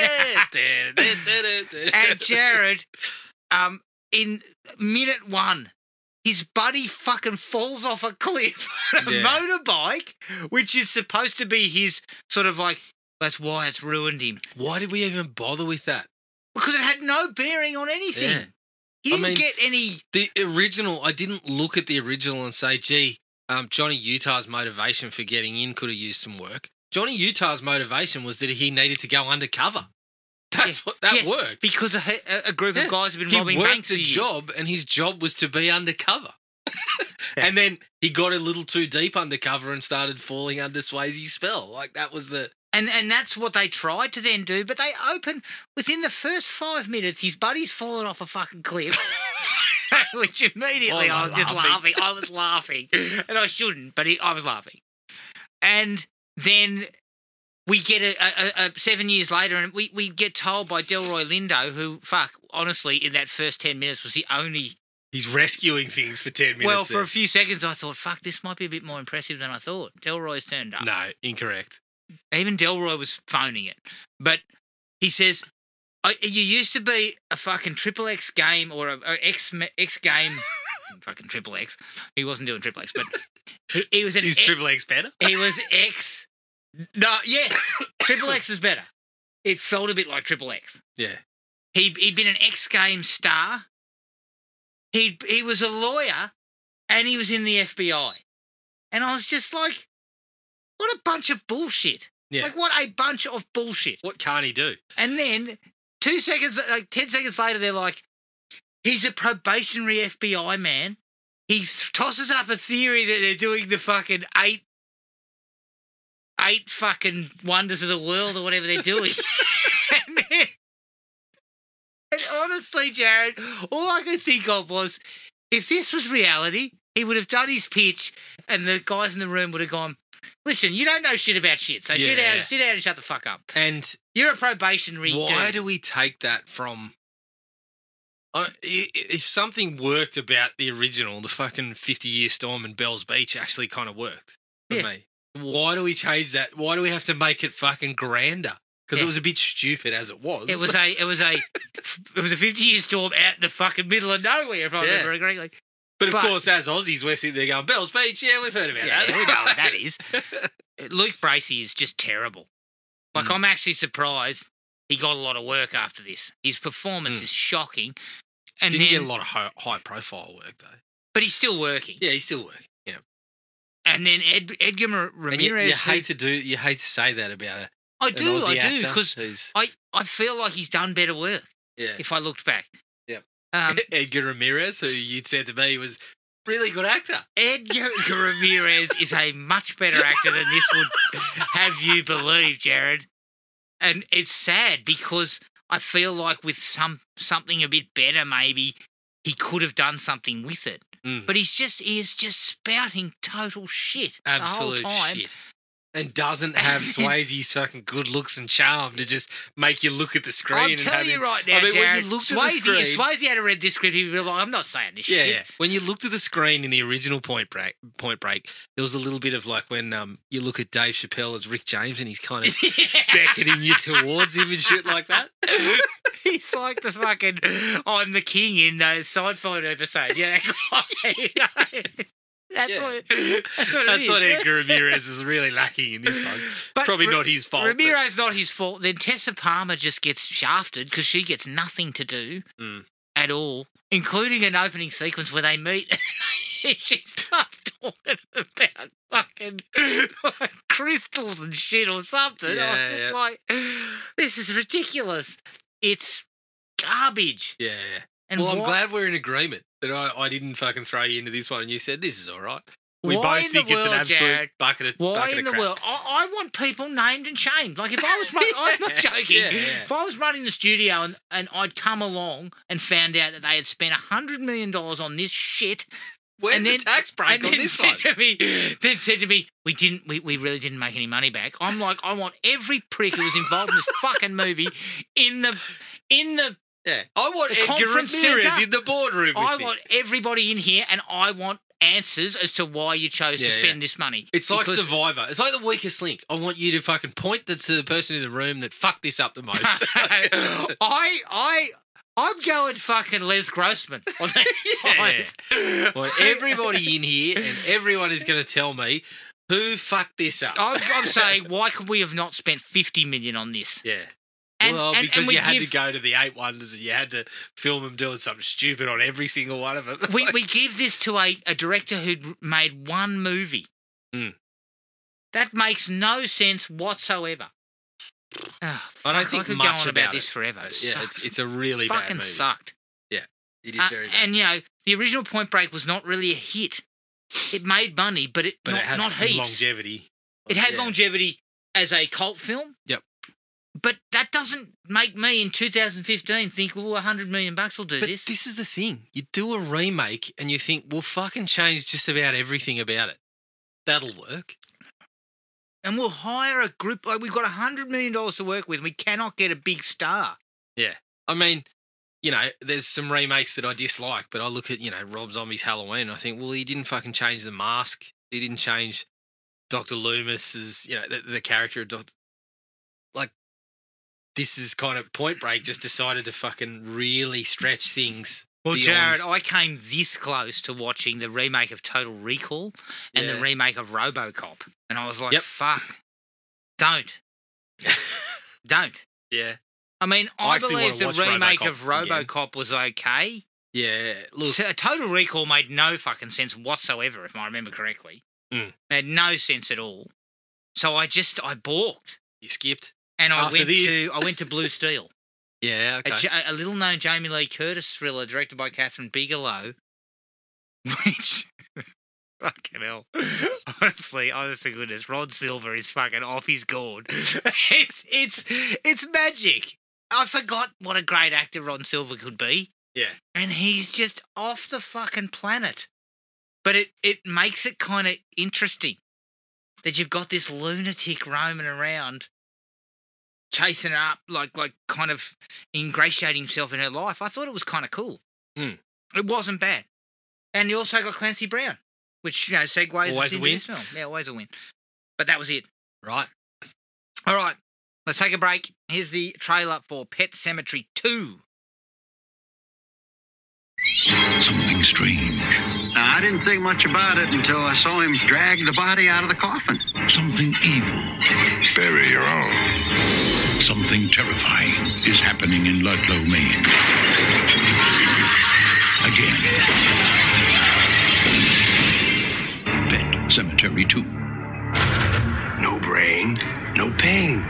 And Jared, um, in minute one, his buddy fucking falls off a cliff on a Yeah. motorbike, which is supposed to be his sort of like, that's why it's ruined him. Why did we even bother with that? Because it had no bearing on anything. Yeah. He I didn't mean- get any. The original, I didn't look at the original and say, gee, um, Johnny Utah's motivation for getting in could have used some work. Johnny Utah's motivation was that he needed to go undercover. That's Yeah. what that Yes, worked. because a, a- a group Yeah. of guys have been He robbing worked banks for a years. job, and his job was to be undercover. And then he got a little too deep undercover and started falling under Swayze's spell. Like, that was the... And and that's what they tried to then do, but they open within the first five minutes, his buddy's fallen off a fucking cliff. Which immediately Oh, I was just laughing. laughing. I was laughing. And I shouldn't, but he, I was laughing. And then we get a, a, a seven years later, and we, we get told by Delroy Lindo, who, fuck, honestly, in that first ten minutes was the only... He's rescuing things for ten minutes. Well, for there. a few seconds, I thought, fuck, this might be a bit more impressive than I thought. Delroy's turned up. No, incorrect. Even Delroy was phoning it. But he says, I, you used to be a fucking Triple X game or a, a X, X game... fucking Triple X. He wasn't doing Triple X, but he, he was an... Is X, Triple X better? He was X... No, yes. Triple X is better. It felt a bit like Triple X. Yeah. He, he'd been an X Games star. He he was a lawyer, and he was in the F B I. And I was just like, what a bunch of bullshit. Yeah. Like, what a bunch of bullshit. What can't he do? And then, two seconds, like ten seconds later, they're like, he's a probationary F B I man. He th- tosses up a theory that they're doing the fucking eight, eight fucking wonders of the world or whatever they're doing. and then, and honestly, Jared, all I could think of was, if this was reality, he would have done his pitch and the guys in the room would have gone, listen, you don't know shit about shit, so sit Yeah. down, sit down and shut the fuck up. And You're a probationary why dude. do we take that from... Uh, i- if something worked about the original, the fucking fifty-year Storm and Bell's Beach actually kind of worked for Yeah. me. Why do we change that? Why do we have to make it fucking grander? Because Yeah. it was a bit stupid as it was. It was a, it was a, it was a fifty-year storm out in the fucking middle of nowhere, if I Yeah. remember correctly. but of but- course, as Aussies, we're sitting there going, Bell's Beach, yeah, we've heard about Yeah, that. we know what that is. Luke Bracey is just terrible. Like, Mm. I'm actually surprised he got a lot of work after this. His performance Mm. is shocking. And Didn't then, get a lot of high, high profile work, though. but he's still working. Yeah, he's still working. Yeah. And then Ed, Edgar Mar- And you, Ramirez. you who- hate to do, you hate to say that about a, I an do, Aussie I do, actor because who's- I, I feel like he's done better work yeah. if I looked back. Yep. Um, Edgar Ramirez, who you'd said to me was really good actor. Edgar Ramirez is a much better actor than this would have you believe, Jared. And it's sad because I feel like with some something a bit better, maybe he could have done something with it. Mm. But he's just he is just spouting total shit Absolute the whole time. shit. And doesn't have Swayze's fucking good looks and charm to just make you look at the screen. I'm and telling have you him- right now, I mean, Jared, when you looked at Swayze, the if screen, Swayze had read this script, he'd be like, I'm not saying this yeah, shit. yeah. When you looked at the screen in the original Point Break, Point Break, there was a little bit of like when um you look at Dave Chappelle as Rick James and he's kind of beckoning you towards him and shit like that. He's like the fucking I'm the king in those Seinfeld episodes. Yeah, that guy. That's Yeah. what. That's what, it That's is. what Edgar Ramirez is really lacking in this one. But Probably Ra- not his fault. but- Ramirez not his fault. Then Tessa Palmer just gets shafted because she gets nothing to do Mm. at all, including an opening sequence where they meet. And she starts talking about fucking like, crystals and shit or something. I Yeah, was just yeah. like, this is ridiculous. It's garbage. Yeah, yeah. And well, I'm why- glad we're in agreement that I, I didn't fucking throw you into this one and you said this is all right. We Why both in the think it's an world, absolute Jared? bucket of Why bucket in of the crap. world? I, I want people named and shamed. Like if I was, run- I'm not joking. Yeah, yeah. If I was running the studio and, and I'd come along and found out that they had spent a hundred million dollars on this shit, Where's and the then- tax break and on then this said one? to me, then said to me, we didn't, we, we really didn't make any money back. I'm like, I want every prick who was involved in this fucking movie in the, in the. Yeah, I want The Edgar conference Ramirez centre. in the boardroom with I me. want everybody in here, and I want answers as to why you chose Yeah, to yeah. spend this money. It's like Because- Survivor. It's like the weakest link. I want you to fucking point the, to the person in the room that fucked this up the most. I, I, I'm going fucking Les Grossman on that. Yeah. Eyes. I want everybody in here, and everyone is going to tell me who fucked this up. I'm, I'm saying, why could we have not spent fifty million on this? Yeah. And, well, and, because and we you had give, to go to the eight wonders and you had to film them doing something stupid on every single one of them. we we give this to a, a director who'd made one movie. Mm. That makes no sense whatsoever. Oh, I don't fuck, think I could much go on about, about this it. forever. It yeah, sucks. it's it's a really bad fucking movie. sucked. Yeah. It is Uh, very bad. and, you know, the original Point Break was not really a hit. It made money, but it but not, it had not some heaps. longevity. It had Yeah. longevity as a cult film. Yep. But that doesn't make me in two thousand fifteen think, well, a hundred million bucks will do But this. this is the thing. You do a remake and you think, we'll fucking change just about everything about it. That'll work. And we'll hire a group. Like, we've got a hundred million dollars to work with. We cannot get a big star. Yeah. I mean, you know, there's some remakes that I dislike, but I look at, you know, Rob Zombie's Halloween and I think, well, he didn't fucking change the mask. He didn't change Doctor Loomis's, you know, the, the character of Doctor Like, this is kind of Point Break just decided to fucking really stretch things. Well, beyond. Jared, I came this close to watching the remake of Total Recall and Yeah. the remake of RoboCop. And I was like, Yep. fuck. Don't. Don't. Yeah. I mean, I I, actually believe the wanna watch remake RoboCop of RoboCop was okay. Yeah. Look, So, Total Recall made no fucking sense whatsoever, if I remember correctly. Mm. It had no sense at all. So I just, I balked. you skipped. And I After went this- to, I went to Blue Steel. Yeah, A, okay. Ja- a little-known Jamie Lee Curtis thriller directed by Catherine Bigelow, which, fucking hell, honestly, honest to goodness, Rod Silver is fucking off his gourd. it's it's it's magic. I forgot what a great actor Ron Silver could be, Yeah. and he's just off the fucking planet. But it it makes it kind of interesting that you've got this lunatic roaming around, chasing her up, like like kind of ingratiating himself in her life. I thought it was kind of cool. Mm. It wasn't bad. And you also got Clancy Brown, which, you know, segues Always us a into win. this film. Yeah, always a win. But that was it. Right. All right, let's take a break. Here's the trailer for Pet Sematary two. Something strange. Now, I didn't think much about it until I saw him drag the body out of the coffin. Something evil. Bury your own. Something terrifying is happening in Ludlow, Maine. Again. Pet Cemetery two. No brain, no pain.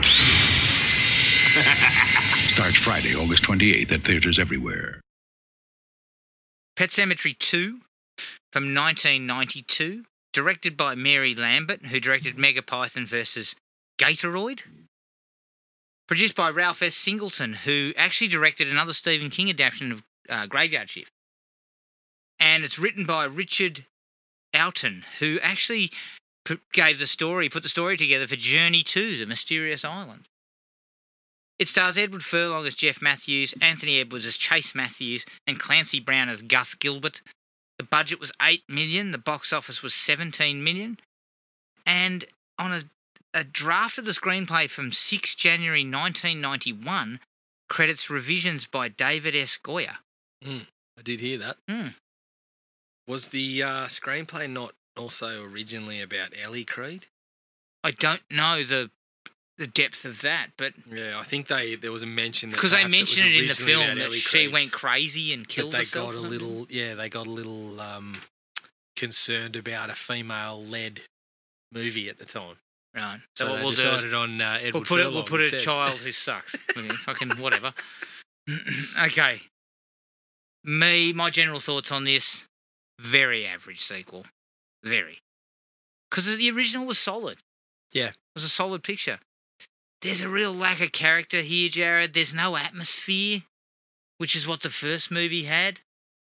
Starts Friday, August twenty-eighth at theaters everywhere. Pet Sematary two from nineteen ninety-two, directed by Mary Lambert, who directed Megapython versus Gatoroid. Produced by Ralph S. Singleton, who actually directed another Stephen King adaptation of uh, Graveyard Shift. And it's written by Richard Oughton, who actually put, gave the story, put the story together for Journey to the Mysterious Island. It stars Edward Furlong as Jeff Matthews, Anthony Edwards as Chase Matthews, and Clancy Brown as Gus Gilbert. The budget was eight million dollars, the box office was seventeen million dollars, and on a, a draft of the screenplay from the sixth of January nineteen ninety-one, credits revisions by David S. Goyer. Mm, I did hear that. Mm. Was the uh, screenplay not also originally about Ellie Creed? I don't know the the depth of that, but Yeah, I think they there was a mention that because they perhaps mentioned was it in the originally film about that Ellie she Creed, went crazy and but killed they herself. got a or something. little yeah they got a little um, concerned about a female led movie at the time, Right. so, So, what they we'll do is decided on uh, Edward we'll put it. Furlong We'll put a instead. child who sucks. I mean, fucking whatever. Okay. Me, my general thoughts on this: very average sequel, very. Because the original was solid. Yeah. It was a solid picture. There's a real lack of character here, Jared. There's no atmosphere, which is what the first movie had.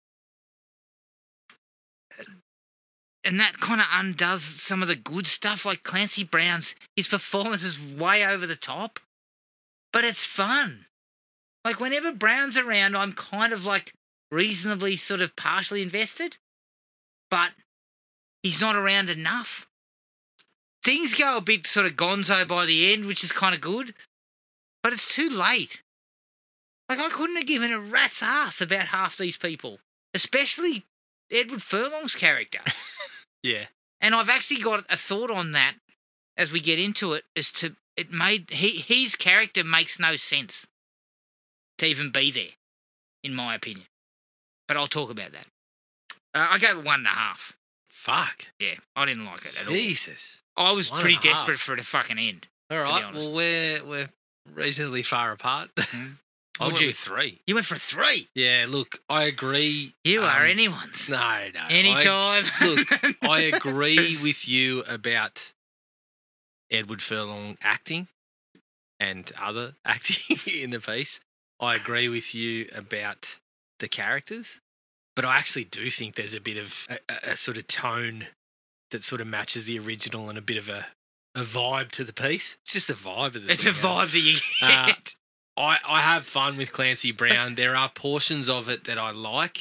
And that kind of undoes some of the good stuff, like Clancy Brown's, his performance is way over the top, but it's fun. Like, whenever Brown's around, I'm kind of like reasonably sort of partially invested, but he's not around enough. Things go a bit sort of gonzo by the end, which is kind of good, but it's too late. Like, I couldn't have given a rat's ass about half these people, especially Edward Furlong's character. Yeah. And I've actually got a thought on that as we get into it, as to it made he his character makes no sense to even be there, in my opinion. But I'll talk about that. Uh, I gave it one and a half. Fuck. Yeah, I didn't like it at Jesus. all. I was One pretty and a half. desperate for it to fucking end. All be right. honest. Well, we're we're reasonably far apart. I Would went you? with three. You went for a three. Yeah, look, I agree. You are um, anyone's. No, no. Anytime. I, look, I agree with you about Edward Furlong acting and other acting in the piece. I agree with you about the characters, but I actually do think there's a bit of a, a, a sort of tone that sort of matches the original and a bit of a, a vibe to the piece. It's just the vibe of the It's thing. a vibe that you Uh, get. I, I have fun with Clancy Brown. There are portions of it that I like.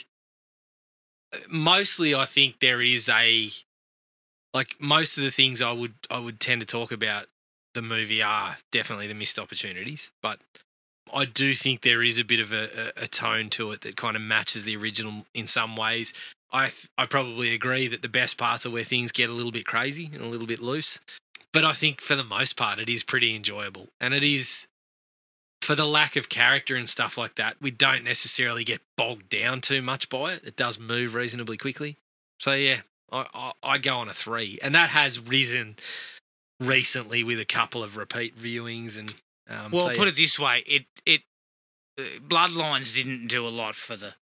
Mostly, I think there is a like most of the things I would I would tend to talk about the movie are definitely the missed opportunities, but I do think there is a bit of a, a, a tone to it that kind of matches the original in some ways. I I probably agree that the best parts are where things get a little bit crazy and a little bit loose, but I think for the most part it is pretty enjoyable, and it is. For the lack of character and stuff like that, we don't necessarily get bogged down too much by it. It does move reasonably quickly. So, yeah, I, I, I go on a three. And that has risen recently with a couple of repeat viewings. And um, Well, so, put yeah. it this way: it it uh, Bloodlines didn't do a lot for the.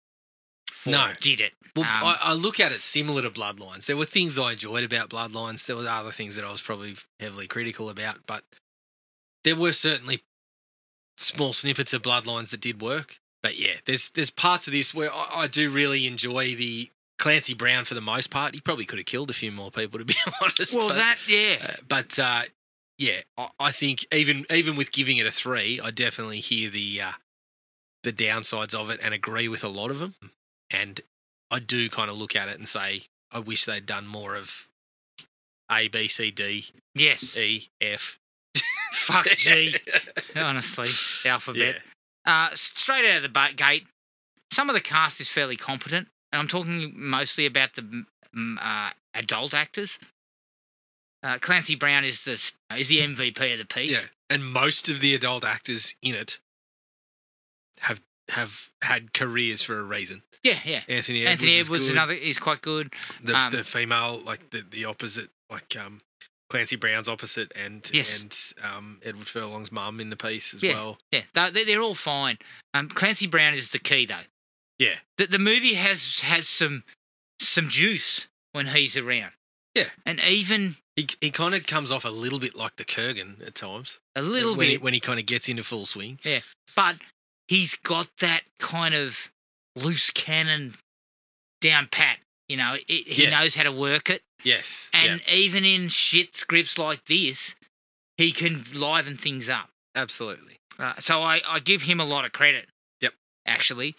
For No. it, did it? Well, Um, I, I look at it similar to Bloodlines. There were things I enjoyed about Bloodlines. There were other things that I was probably heavily critical about. But there were certainly small snippets of Bloodlines that did work. But yeah, there's there's parts of this where I, I do really enjoy the Clancy Brown for the most part. He probably could have killed a few more people, to be honest. well, but, that yeah. uh, but uh, yeah, I, I think even even with giving it a three, I definitely hear the uh, the downsides of it and agree with a lot of them. And I do kind of look at it and say, I wish they'd done more of A, B, C, D, Yes. E, F. Fuck G. Honestly, the alphabet. Yeah. Uh, straight out of the ba- gate, some of the cast is fairly competent, and I'm talking mostly about the mm, uh, adult actors. Uh, Clancy Brown is the is the M V P of the piece. Yeah, and most of the adult actors in it have have had careers for a reason. yeah, yeah. Anthony Edwards, Anthony is Edwards, good. another is quite good. the, um, the female, like the, the opposite, like um, Clancy Brown's opposite, and Yes. and um, Edward Furlong's mum in the piece as Yeah. well. Yeah, they're, they're all fine. Um, Clancy Brown is the key, though. Yeah, The, the movie has has some some juice when he's around. Yeah. and even he he kind of comes off a little bit like the Kurgan at times. a little when bit. he, when he kind of gets into full swing. Yeah, but he's got that kind of loose cannon down pat. You know, it, he Yeah. knows how to work it. Yes, And yeah, even in shit scripts like this, he can liven things up. absolutely. Uh, so I, I give him a lot of credit. Yep. Actually.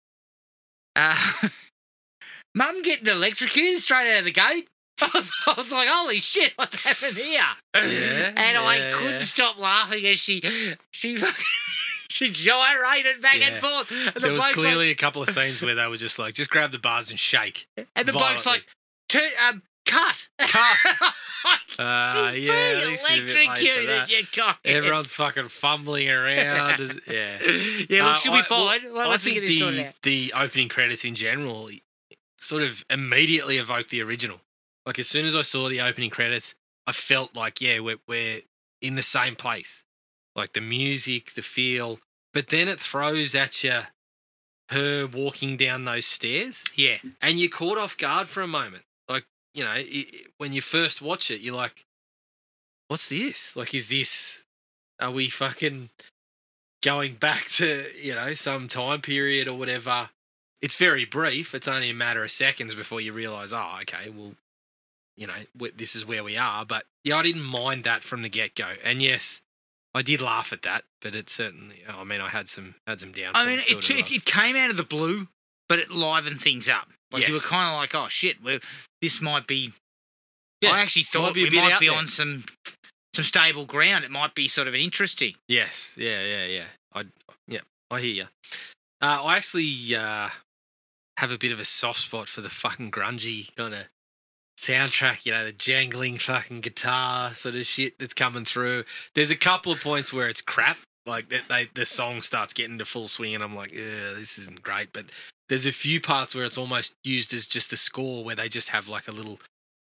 Uh, Mum getting electrocuted straight out of the gate. I was, I was like, holy shit, what's happened here? Yeah, And I yeah, couldn't yeah. stop laughing as she she she gyrated back Yeah. and forth. And the There was bloke's clearly a couple of scenes where they were just like, just grab the bars and shake. like, and the bloke's violently. like, Turn, um, cut. Cut. Like, Uh, she's yeah, at being least she's a bit late for electrocuted, that. you cock. Everyone's fucking fumbling around. Yeah. Yeah, look, Uh, she'll I- be fine. well, Well, I once we think get this sorted the out. the opening credits in general sort of immediately evoked the original. Like as soon as I saw the opening credits, I felt like yeah, we're we're in the same place. Like the music, the feel, but then it throws at you her walking down those stairs, Yeah. and you're caught off guard for a moment. Like you know, i when you first watch it, you're like, "What's this? Like, is this? Are we fucking?" Going back to, you know, some time period or whatever, it's very brief. It's only a matter of seconds before you realise, oh, okay, well, you know, w- this is where we are. But yeah, I didn't mind that from the get-go. And yes, I did laugh at that, but it certainly, I mean, I had some had some down. I mean, points to it, as it, well. it came out of the blue, but it livened things up. Like you were Yes. kind of like, oh shit, well, this might be. Yeah, I actually might thought be a we bit might out be there. on some some stable ground. It might be sort of interesting. Yes, yeah, yeah, yeah. I, yeah, I hear you. Uh, I actually uh, have a bit of a soft spot for the fucking grungy kind of soundtrack. You know, the jangling fucking guitar sort of shit that's coming through. There's a couple of points where it's crap. Like that, they, the song starts getting to full swing, and I'm like, yeah, this isn't great. But there's a few parts where it's almost used as just the score, where they just have like a little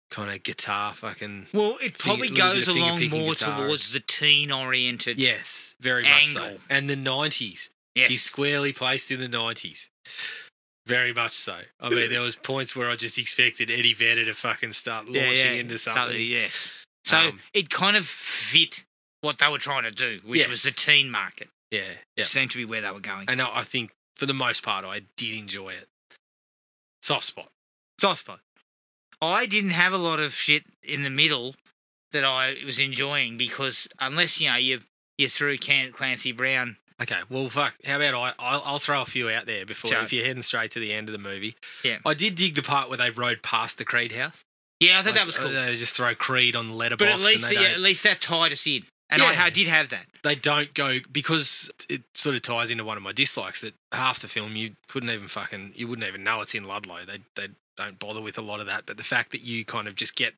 kind of guitar fucking. Well, it probably little bit goes of finger along picking more guitar. towards the teen-oriented. Yes, very much so. Angle. And the nineties. Yes. She's squarely placed in the nineties. Very much so. I mean, there was points where I just expected Eddie Vedder to fucking start launching Yeah, yeah, into something. something, yes. So Um, it kind of fit what they were trying to do, which Yes. was the teen market. Yeah, yeah. Seemed to be where they were going. And I I think for the most part, I did enjoy it. Soft spot. Soft spot. I didn't have a lot of shit in the middle that I was enjoying because unless, you know, you you threw Can- Clancy Brown. Okay, well, fuck. How about I? I'll, I'll throw a few out there before Sure. if you're heading straight to the end of the movie. Yeah. I did dig the part where they rode past the Creed house. Yeah, I thought Like, that was cool. uh, They just throw Creed on the letterbox. But at least, and they, yeah, don't, at least that tied us in. And Yeah. I, I did have that. they don't go because it sort of ties into one of my dislikes that half the film you couldn't even fucking you wouldn't even know it's in Ludlow. They they don't bother with a lot of that. But the fact that you kind of just get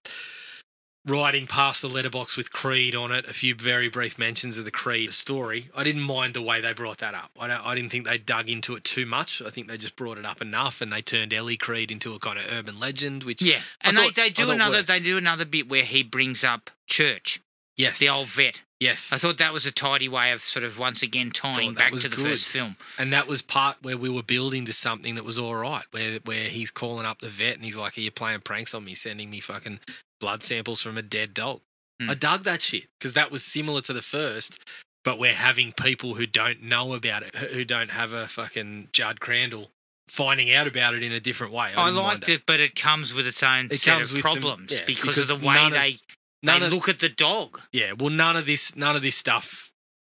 riding past the letterbox with Creed on it, a few very brief mentions of the Creed story. I didn't mind the way they brought that up. I don't, I didn't think they dug into it too much. I think they just brought it up enough, and they turned Ellie Creed into a kind of urban legend. Which Yeah. I And thought- they, I they do thought another worked. they do another bit where he brings up church, yes, the old vet. yes. I thought that was a tidy way of sort of once again tying Thought that back was to the good. first film. And that was part where we were building to something that was all right, where where he's calling up the vet and he's like, "Are you playing pranks on me, sending me fucking blood samples from a dead dog?" Hmm. I dug that shit because that was similar to the first, but we're having people who don't know about it, who don't have a fucking Judd Crandall finding out about it in a different way. I, I, didn't mind liked that. it, but it comes with its own It set comes of with some- problems yeah, because, because of the way none of- they, None they of, look at the dog. yeah, well, none of this, none of this stuff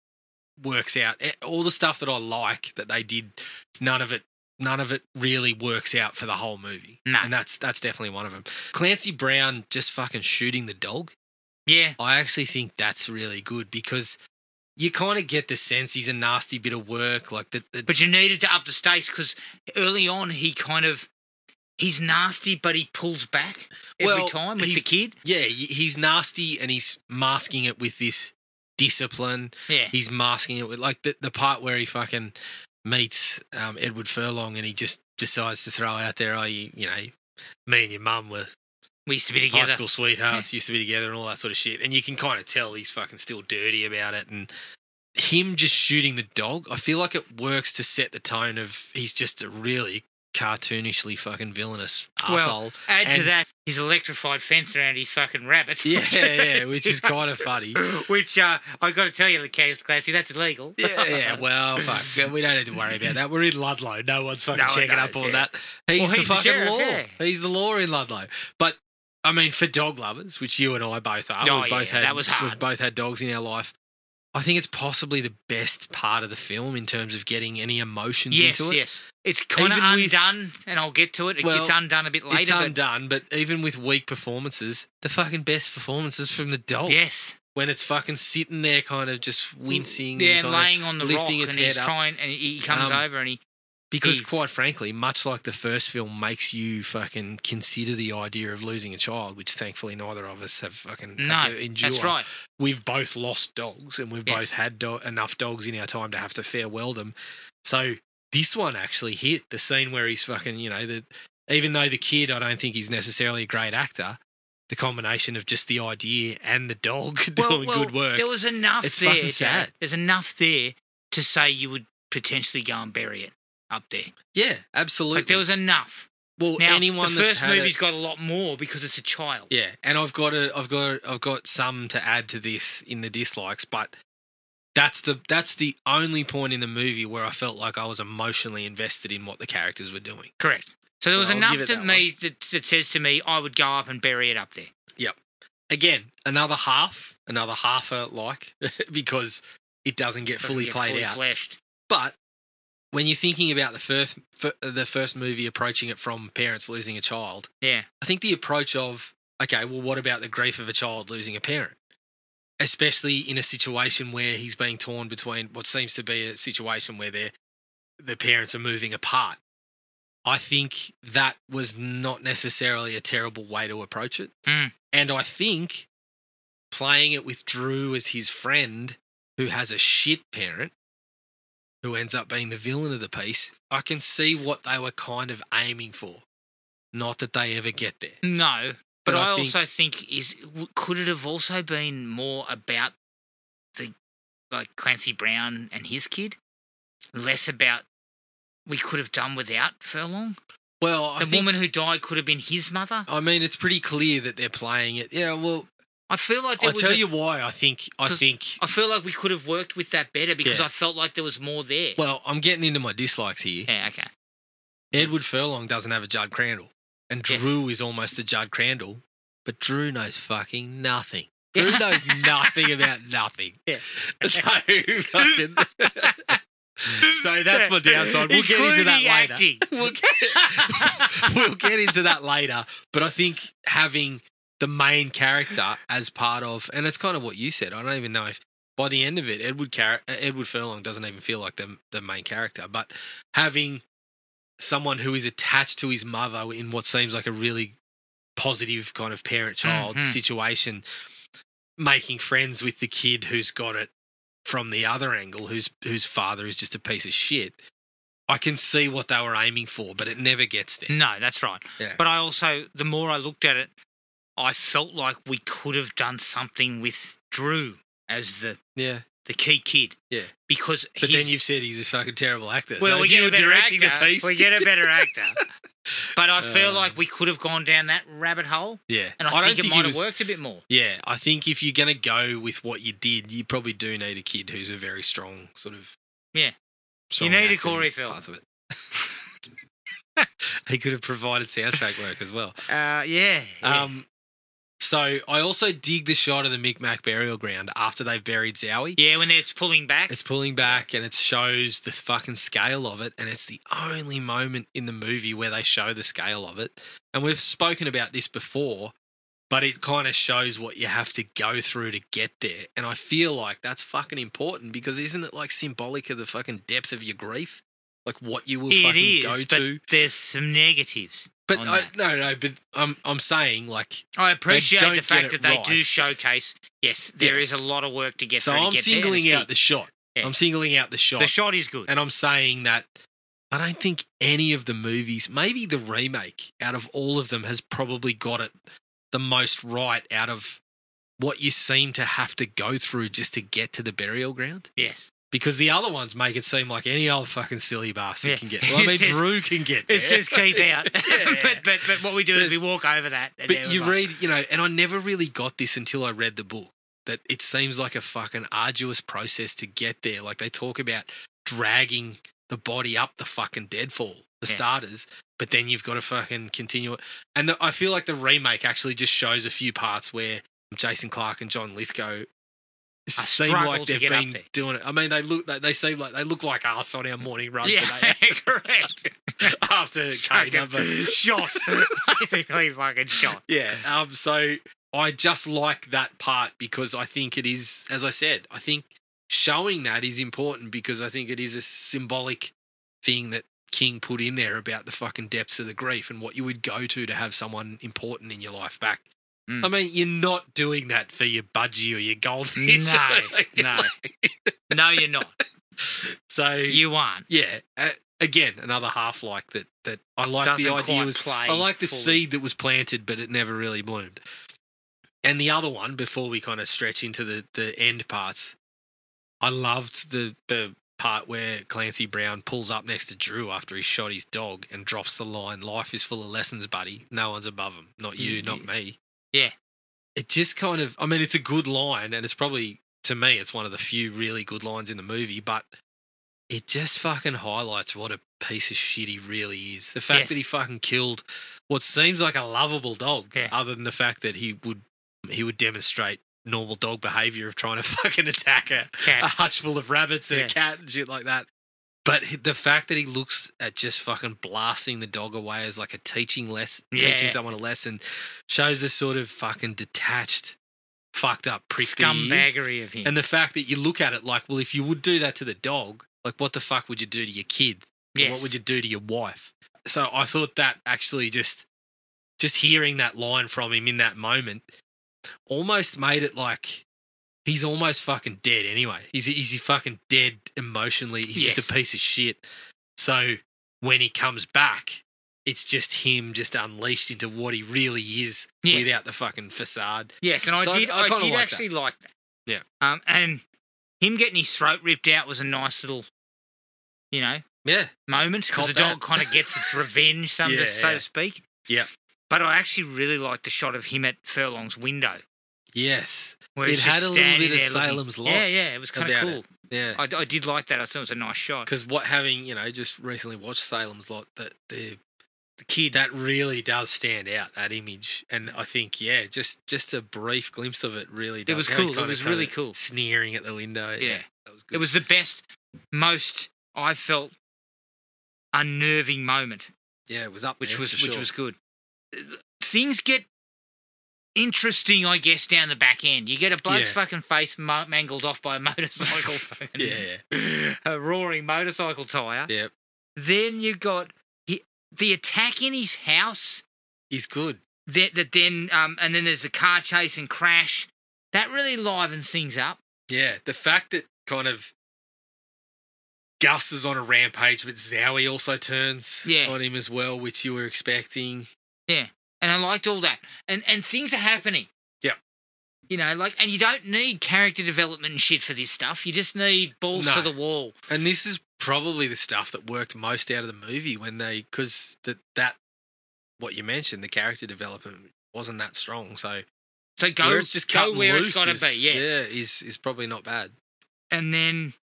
works out. Eh, All the stuff that I like that they did, none of it, none of it really works out for the whole movie. No. And that's that's definitely one of them. Clancy Brown just fucking shooting the dog. Yeah. I actually think that's really good because you kind of get the sense he's a nasty bit of work, like the, the But you needed to up the stakes because early on he kind of, he's nasty, but he pulls back every Well, time with the he's- kid. yeah, he- he's nasty and he's masking it with this discipline. Yeah. He's masking it with like the, the part where he fucking meets um, Edward Furlong and he just decides to throw out there, oh, you, you know, me and your mum were We used to be high together. school sweethearts, used to be together and all that sort of shit. And you can kind of tell he's fucking still dirty about it. And him just shooting the dog, I feel like it works to set the tone of he's just a really cartoonishly fucking villainous Well, asshole. add to And- that his electrified fence around his fucking rabbits. Yeah, yeah, which is kind of funny. Which uh, I got to tell you, Clancy, that's illegal. Yeah, yeah, well, fuck. We don't need to worry about that. We're in Ludlow. No one's fucking No one checking knows, up on yeah. that. He's Well, the he's the fucking sheriff, law. yeah. He's the law in Ludlow. But, I mean, for dog lovers, which you and I both are, Oh, we've both yeah, had, that was hard. we've both had dogs in our life. I think it's possibly the best part of the film in terms of getting any emotions Yes, into it. yes. It's kind of Even with- undone, and I'll get to it. It Well, gets undone a bit later. It's but undone, but even with weak performances, the fucking best performances from the dog. yes. When it's fucking sitting there kind of just wincing. Yeah, and kind laying of on the lifting rock, its and he's head up. trying, and he comes Um, over and he. Because He- quite frankly, much like the first film makes you fucking consider the idea of losing a child, which thankfully neither of us have fucking No, had to endure. that's right. We've both lost dogs and we've Yes. both had do- enough dogs in our time to have to farewell them. So this one actually hit the scene where he's fucking, you know, the, even though the kid, I don't think he's necessarily a great actor, the combination of just the idea and the dog doing good work. There was enough It's there. fucking Jared. sad. There's enough there to say you would potentially go and bury it up there. Yeah, absolutely. Like there was enough. well, Now anyone the that's first had movie's a, got a lot more because it's a child. Yeah, and I've got a, I've got, I've got some to add to this in the dislikes, but that's the that's the only point in the movie where I felt like I was emotionally invested in what the characters were doing. Correct. So there So was I'll enough give it to that me that, that says to me I would go up and bury it up there. Yep. Again, another half, another half a like because it doesn't get Doesn't fully get played fully out. fleshed. But when you're thinking about the first f- the first movie approaching it from parents losing a child, Yeah. I think the approach of, okay, well, what about the grief of a child losing a parent? Especially in a situation where he's being torn between what seems to be a situation where they're, the parents are moving apart. I think that was not necessarily a terrible way to approach it. Mm. And I think playing it with Drew as his friend who has a shit parent who ends up being the villain of the piece, I can see what they were kind of aiming for. Not that they ever get there. No, But, But I, I think- also think is w- could it have also been more about the like Clancy Brown and his kid, less about we could have done without Furlong. Well, I The think, woman who died could have been his mother. I mean, it's pretty clear that they're playing it. Yeah, well, I feel like there I'll was tell a- you why. I think. I 'Cause think. I feel like we could have worked with that better because Yeah. I felt like there was more there. Well, I'm getting into my dislikes here. Yeah, okay. Edward Furlong doesn't have a Judd Crandall, and Yes. Drew is almost a Judd Crandall, but Drew knows fucking nothing. Yeah. Drew knows nothing about nothing. Yeah. So, fucking, so that's my downside. We'll get into that Including later. acting. We'll get, we'll get into that later. But I think having the main character as part of, and it's kind of what you said. I don't even know if by the end of it, Edward Car- Edward Furlong doesn't even feel like the the main character, but having someone who is attached to his mother in what seems like a really positive kind of parent-child Mhm. situation, making friends with the kid who's got it from the other angle, whose whose father is just a piece of shit. I can see what they were aiming for, but it never gets there. No, that's right. Yeah. But I also, the more I looked at it, I felt like we could have done something with Drew as the, Yeah, the key kid. yeah. Because But he's, then you've said he's a fucking terrible actor. well, so we if you get a were better directing actor. the piece, We get a better actor. But I feel Uh, like we could have gone down that rabbit hole, yeah, and I, don't think it might have was- worked a bit more. Yeah, I think if you're going to go with what you did, you probably do need a kid who's a very strong sort of. Yeah. strong You need a actor in Corey Feldman. parts of it. He could have provided soundtrack work as well. Uh, yeah. yeah. Um, so I also dig the shot of the Micmac burial ground after they've buried Zowie. yeah, when it's pulling back. It's pulling back and it shows the fucking scale of it, and it's the only moment in the movie where they show the scale of it. And we've spoken about this before, but it kind of shows what you have to go through to get there. And I feel like that's fucking important because isn't it like symbolic of the fucking depth of your grief? Like what you will It fucking is, go but to. there's some negatives. But on I, that. no, no, but I'm I'm saying like I appreciate don't the fact get that it they right. do showcase, yes, there is Yes. a lot of work to get so through to I'm get there, and singling it's out big. the shot. Yeah. I'm singling out the shot. The shot is good. And I'm saying that I don't think any of the movies, maybe the remake out of all of them, has probably got it the most right out of what you seem to have to go through just to get to the burial ground. Yes. Because the other ones make it seem like any old fucking silly bastard Yeah. can get. Well, I It mean, says- Drew can get there. It says keep out. Yeah. but, but but what we do is we There's- walk over that. and then But we're you like, read, you know, and I never really got this until I read the book, that it seems like a fucking arduous process to get there. Like they talk about dragging the body up the fucking deadfall, for Yeah. starters, but then you've got to fucking continue it. And the, I feel like the remake actually just shows a few parts where Jason Clarke and John Lithgow seem struggle like to they've get up been there. doing it. I mean, they look, they, they seem like they look like us on our morning run Yeah, today correct. after Kana, but shot. Specifically fucking shot. yeah. Um. So I just like that part because I think it is, as I said, I think showing that is important because I think it is a symbolic thing that King put in there about the fucking depths of the grief and what you would go to to have someone important in your life back. Mm. I mean, you're not doing that for your budgie or your goldfish. No, no. No, you're not. So You aren't. yeah. Uh, again, another half like that. That I like the Doesn't idea quite was. play I like the fully. seed that was planted, but it never really bloomed. And the other one, before we kind of stretch into the the end parts, I loved the the part where Clancy Brown pulls up next to Drew after he shot his dog and drops the line, "Life is full of lessons, buddy. No one's above him. Not you, Mm, not me." Yeah. It just kind of, I mean, it's a good line, and it's probably, to me, it's one of the few really good lines in the movie, but it just fucking highlights what a piece of shit he really is. The fact Yes. that he fucking killed what seems like a lovable dog, Yeah. other than the fact that he would he would demonstrate normal dog behavior of trying to fucking attack a, Cat. a hutch full of rabbits and Yeah. a cat and shit like that. But he- the fact that he looks at just fucking blasting the dog away as like a teaching lesson, Yeah. teaching someone a lesson, shows the sort of fucking detached, fucked up prick that he is. Scumbaggery of him. And the fact that you look at it like, well, if you would do that to the dog, like what the fuck would you do to your kid? And Yes. What would you do to your wife? So I thought that actually just, just hearing that line from him in that moment almost made it like he's almost fucking dead anyway. He's, he's fucking dead emotionally. He's just Yes. a piece of shit. So when he comes back, it's just him just unleashed into what he really is Yes. without the fucking facade. Yes, and I So I- did. I I, kinda did like actually like that. Yeah. Um, and him getting his throat ripped out was a nice little, you know, Yeah. moment because Cop the dog that. kind of gets its revenge, some Yeah, so yeah. to speak. Yeah. But I actually really liked the shot of him at Furlong's window. Yes. Where It he's had just a little standing bit of there looking- Salem's Lot Yeah, yeah, it was kind of about cool. it. Yeah. I, I did like that. I thought it was a nice shot. Because what having, you know, just recently watched Salem's Lot, that the The kid. that really does stand out, that image. And I think, yeah, just just a brief glimpse of it really does. was How cool. he's It kinda- was really kinda cool. Sneering at the window. Yeah. Yeah. That was good. It was the best, most I felt unnerving moment, yeah, it was up which there, was for which sure. was good. Things get interesting, I guess, down the back end. You get a bloke's Yeah. fucking face ma- mangled off by a motorcycle. Yeah, a roaring motorcycle tire. Yeah. Then you got he, the attack in his house. He's good. That, that then um, and then there's a car chase and crash. That really livens things up. Yeah. The fact that kind of Gus is on a rampage, but Zowie also turns Yeah. on him as well, which you were expecting. Yeah, and I liked all that, and and things are happening. Yeah. You know, like, and you don't need character development and shit for this stuff. You just need balls No. to the wall. And this is probably the stuff that worked most out of the movie when they, because that, that, what you mentioned, the character development wasn't that strong. So So go, where it's just go cut where loose it's got to is- be. Yes. Yeah, is, is probably not bad. And then,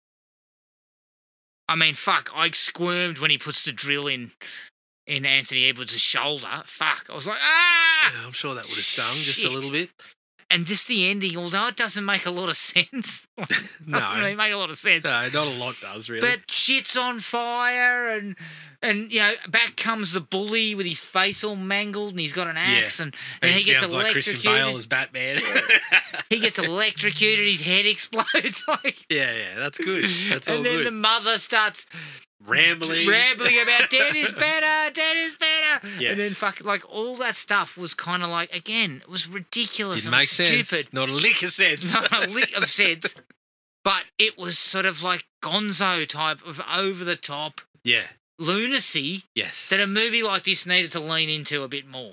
I mean, fuck, I squirmed when he puts the drill in in Anthony Edwards' shoulder. Fuck, I was like, ah! Yeah, I'm sure that would have stung just a Shit. little bit. And just the ending, although it doesn't make a lot of sense. No. doesn't really make a lot of sense. No, not a lot does, really. But shit's on fire, and and you know, back comes the bully with his face all mangled, and he's got an axe, and, and, and he gets sounds like Christian electrocuted. Bale as Batman. He gets electrocuted, his head explodes. Like, yeah, yeah, that's good. That's all and then good. the mother starts Rambling. rambling about dad is better, dad is better. Yes. And then fuck, like all that stuff was kind of like, again, it was ridiculous. Didn't it make was sense. stupid. Not a lick of sense. Not a lick of sense. But it was sort of like Gonzo type of over the top Yeah. lunacy Yes. that a movie like this needed to lean into a bit more.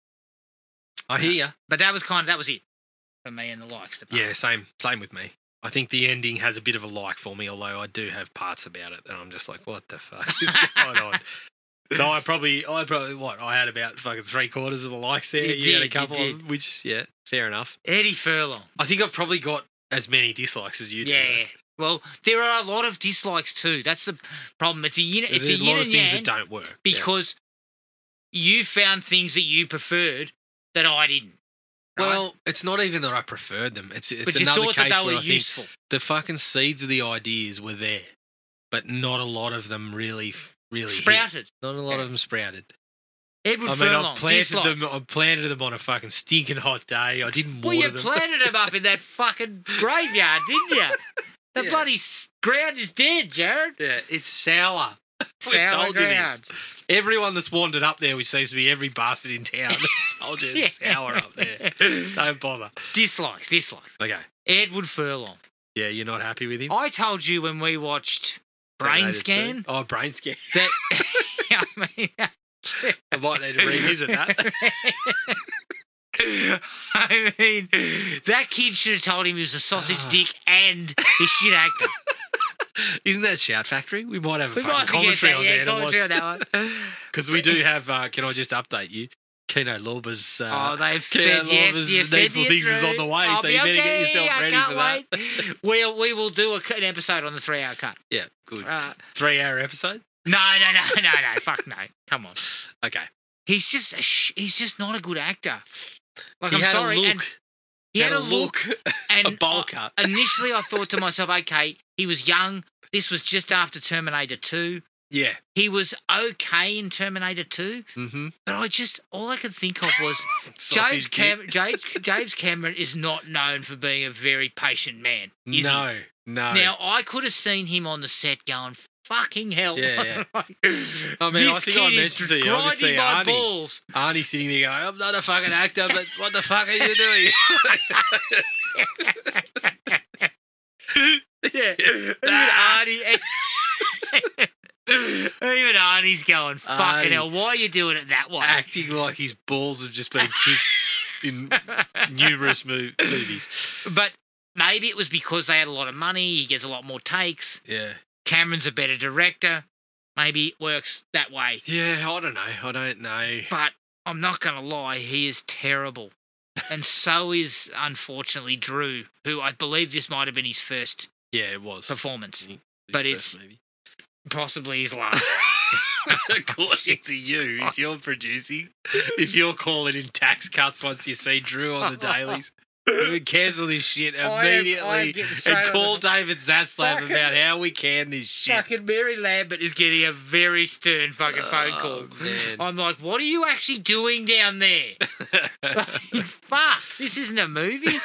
I hear ya. But that was kind of that was it for me and the likes. Yeah, same. Same with me. I think the ending has a bit of a like for me, although I do have parts about it that I'm just like, what the fuck is going on? So I probably, I probably, what, I had about fucking three quarters of the likes there. You You, had did, a you couple did. of them, which, yeah, fair enough. Eddie Furlong. I think I've probably got as many dislikes as you do. Yeah. Well, there are a lot of dislikes too. That's the problem. It's a yin, There's it's a a yin lot of and things yang that don't work. because you found things that you preferred that I didn't. Yeah. right? Well, it's not even that I preferred them. It's it's but you another thought case that they where were I think useful. the fucking seeds of the ideas were there, but not a lot of them really, really hit. Sprouted. Not a lot of them sprouted. Edward I mean, Furlong. I planted dislikes. them. I planted them on a fucking stinking hot day. I didn't Well, water you them. planted them up in that fucking graveyard, didn't you? The Yeah. bloody s- ground is dead, Jared. Yeah, it's sour. We've Sour told you ground. this. Everyone that's wandered up there, which seems to be every bastard in town, told you it's Yeah. sour up there. Don't bother. Dislikes, dislikes. Okay. Edward Furlong. Yeah, you're not happy with him? I told you when we watched Brain Terminator two? Scan Oh, Brain Scan. that. I mean, I might need to revisit that. I mean, that kid should have told him he was a sausage Ah. dick and a shit actor. Isn't that Shout Factory? We might have a We fucking might forget commentary that, on yeah, there to commentary on watch. that one. Because we do have, uh, can I just update you? Kino Lorber's uh, Oh, they've Kino said yes, Lorber's yes, said Needful yes, Things is through. on the way, I'll so be you better get okay, yourself I ready can't for that. wait. We'll, we will do a, an episode on the three-hour cut. Yeah, good. Uh, Three-hour episode? no, no, no, no, no. Fuck no. Come on. Okay. He's just a sh- he's just not a good actor. Like, He I'm had sorry. a look. And he had, a look. And a bowl cut. I- initially, I thought to myself, okay, he was young. This was just after Terminator two. Yeah. He was okay in Terminator two, Mm-hmm. but I just, all I could think of was James, Sausage Cam- dick. James, James Cameron is not known for being a very patient man. Is he? No, no. Now, I could have seen him on the set going, fucking hell. Yeah, yeah. Like, I mean, I this think I kid is mentioned to you, I could see grinding my Arnie. balls. Arnie sitting there going, I'm not a fucking actor, but what the fuck are you doing? Yeah. And then Arnie, Even Arnie's going, fucking Arnie. hell, why are you doing it that way? Acting like his balls have just been kicked in numerous mo- movies. But maybe it was because they had a lot of money, he gets a lot more takes. Yeah. Cameron's a better director. Maybe it works that way. Yeah, I don't know. I don't know. But I'm not going to lie, he is terrible. And so is, unfortunately, Drew, who I believe this might have been his first Yeah, it was. performance. His But first it's movie. possibly his last. According to you, if you're producing, if you're calling in tax cuts once you see Drew on the dailies, we cancel this shit I am- I am immediately getting straight and on call the- David Zaslav Fucking- about how we can this shit. Fucking Mary Lambert is getting a very stern fucking phone Oh, call. man. I'm like, what are you actually doing down there? Like, fuck, this isn't a movie.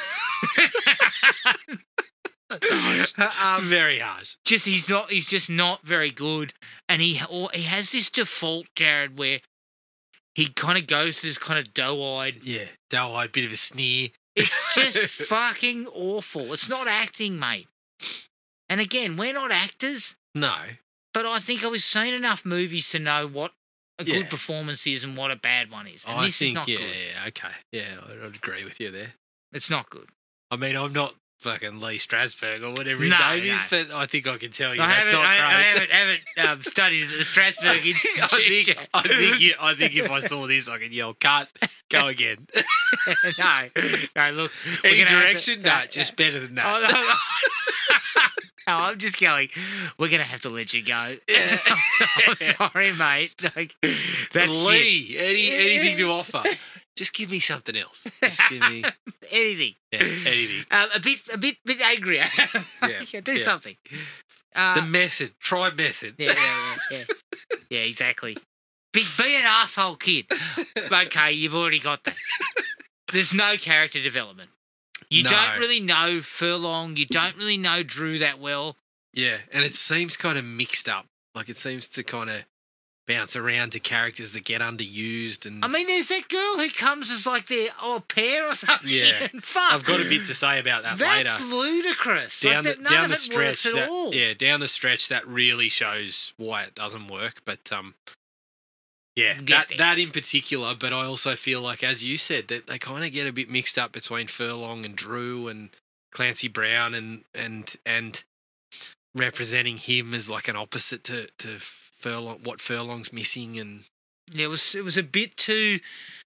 um, Very harsh. just he's not. He's just not very good, and he or he has this default, Jared, where he kind of goes to this kind of doe-eyed. Yeah, doe-eyed, bit of a sneer. It's just fucking awful. It's not acting, mate. And again, we're not actors, No. but I think I've seen enough movies to know what a Yeah. good performance is and what a bad one is. And I this think, is not yeah, good. yeah, okay. Yeah, I'd I'd agree with you there. It's not good. I mean, I'm not fucking Lee Strasberg or whatever his No, name is, no. but I think I can tell you I that's haven't, not I, great. I haven't, haven't um, studied at the Strasbourg Institute. I think, yet. I think, you, I think if I saw this, I could yell, cut, go again. no, no, look. we're Any gonna have direction? to- No, uh, just better than Oh, that. no, no. No, I'm just going, we're going to have to let you go. Yeah. I'm sorry, mate. Like, that's Lee, any, anything to offer? Just give me something else. Just give me shit. Anything. yeah, anything. Um, a bit, a bit, bit angrier. Yeah, Do yeah. something. Uh, The method. Try method. yeah, yeah, yeah, yeah. Yeah, exactly. Be, be an asshole kid. Okay, you've already got that. There's no character development. You No. don't really know Furlong. You don't really know Drew that well. Yeah, and it seems kind of mixed up. Like it seems to kind of bounce around to characters that get underused. And I mean, there's that girl who comes as like their au pair or something. Yeah. And fuck. I've got a bit to say about that That's later. ludicrous. Down like the that, none down of the it stretch, works at that, all. yeah, down the stretch, that really shows why it doesn't work. But um, yeah, Get that there. that in particular. But I also feel like, as you said, that they kind of get a bit mixed up between Furlong and Drew and Clancy Brown, and and and representing him as like an opposite to to Furlong, what Furlong's missing, and Yeah, it was it was a bit too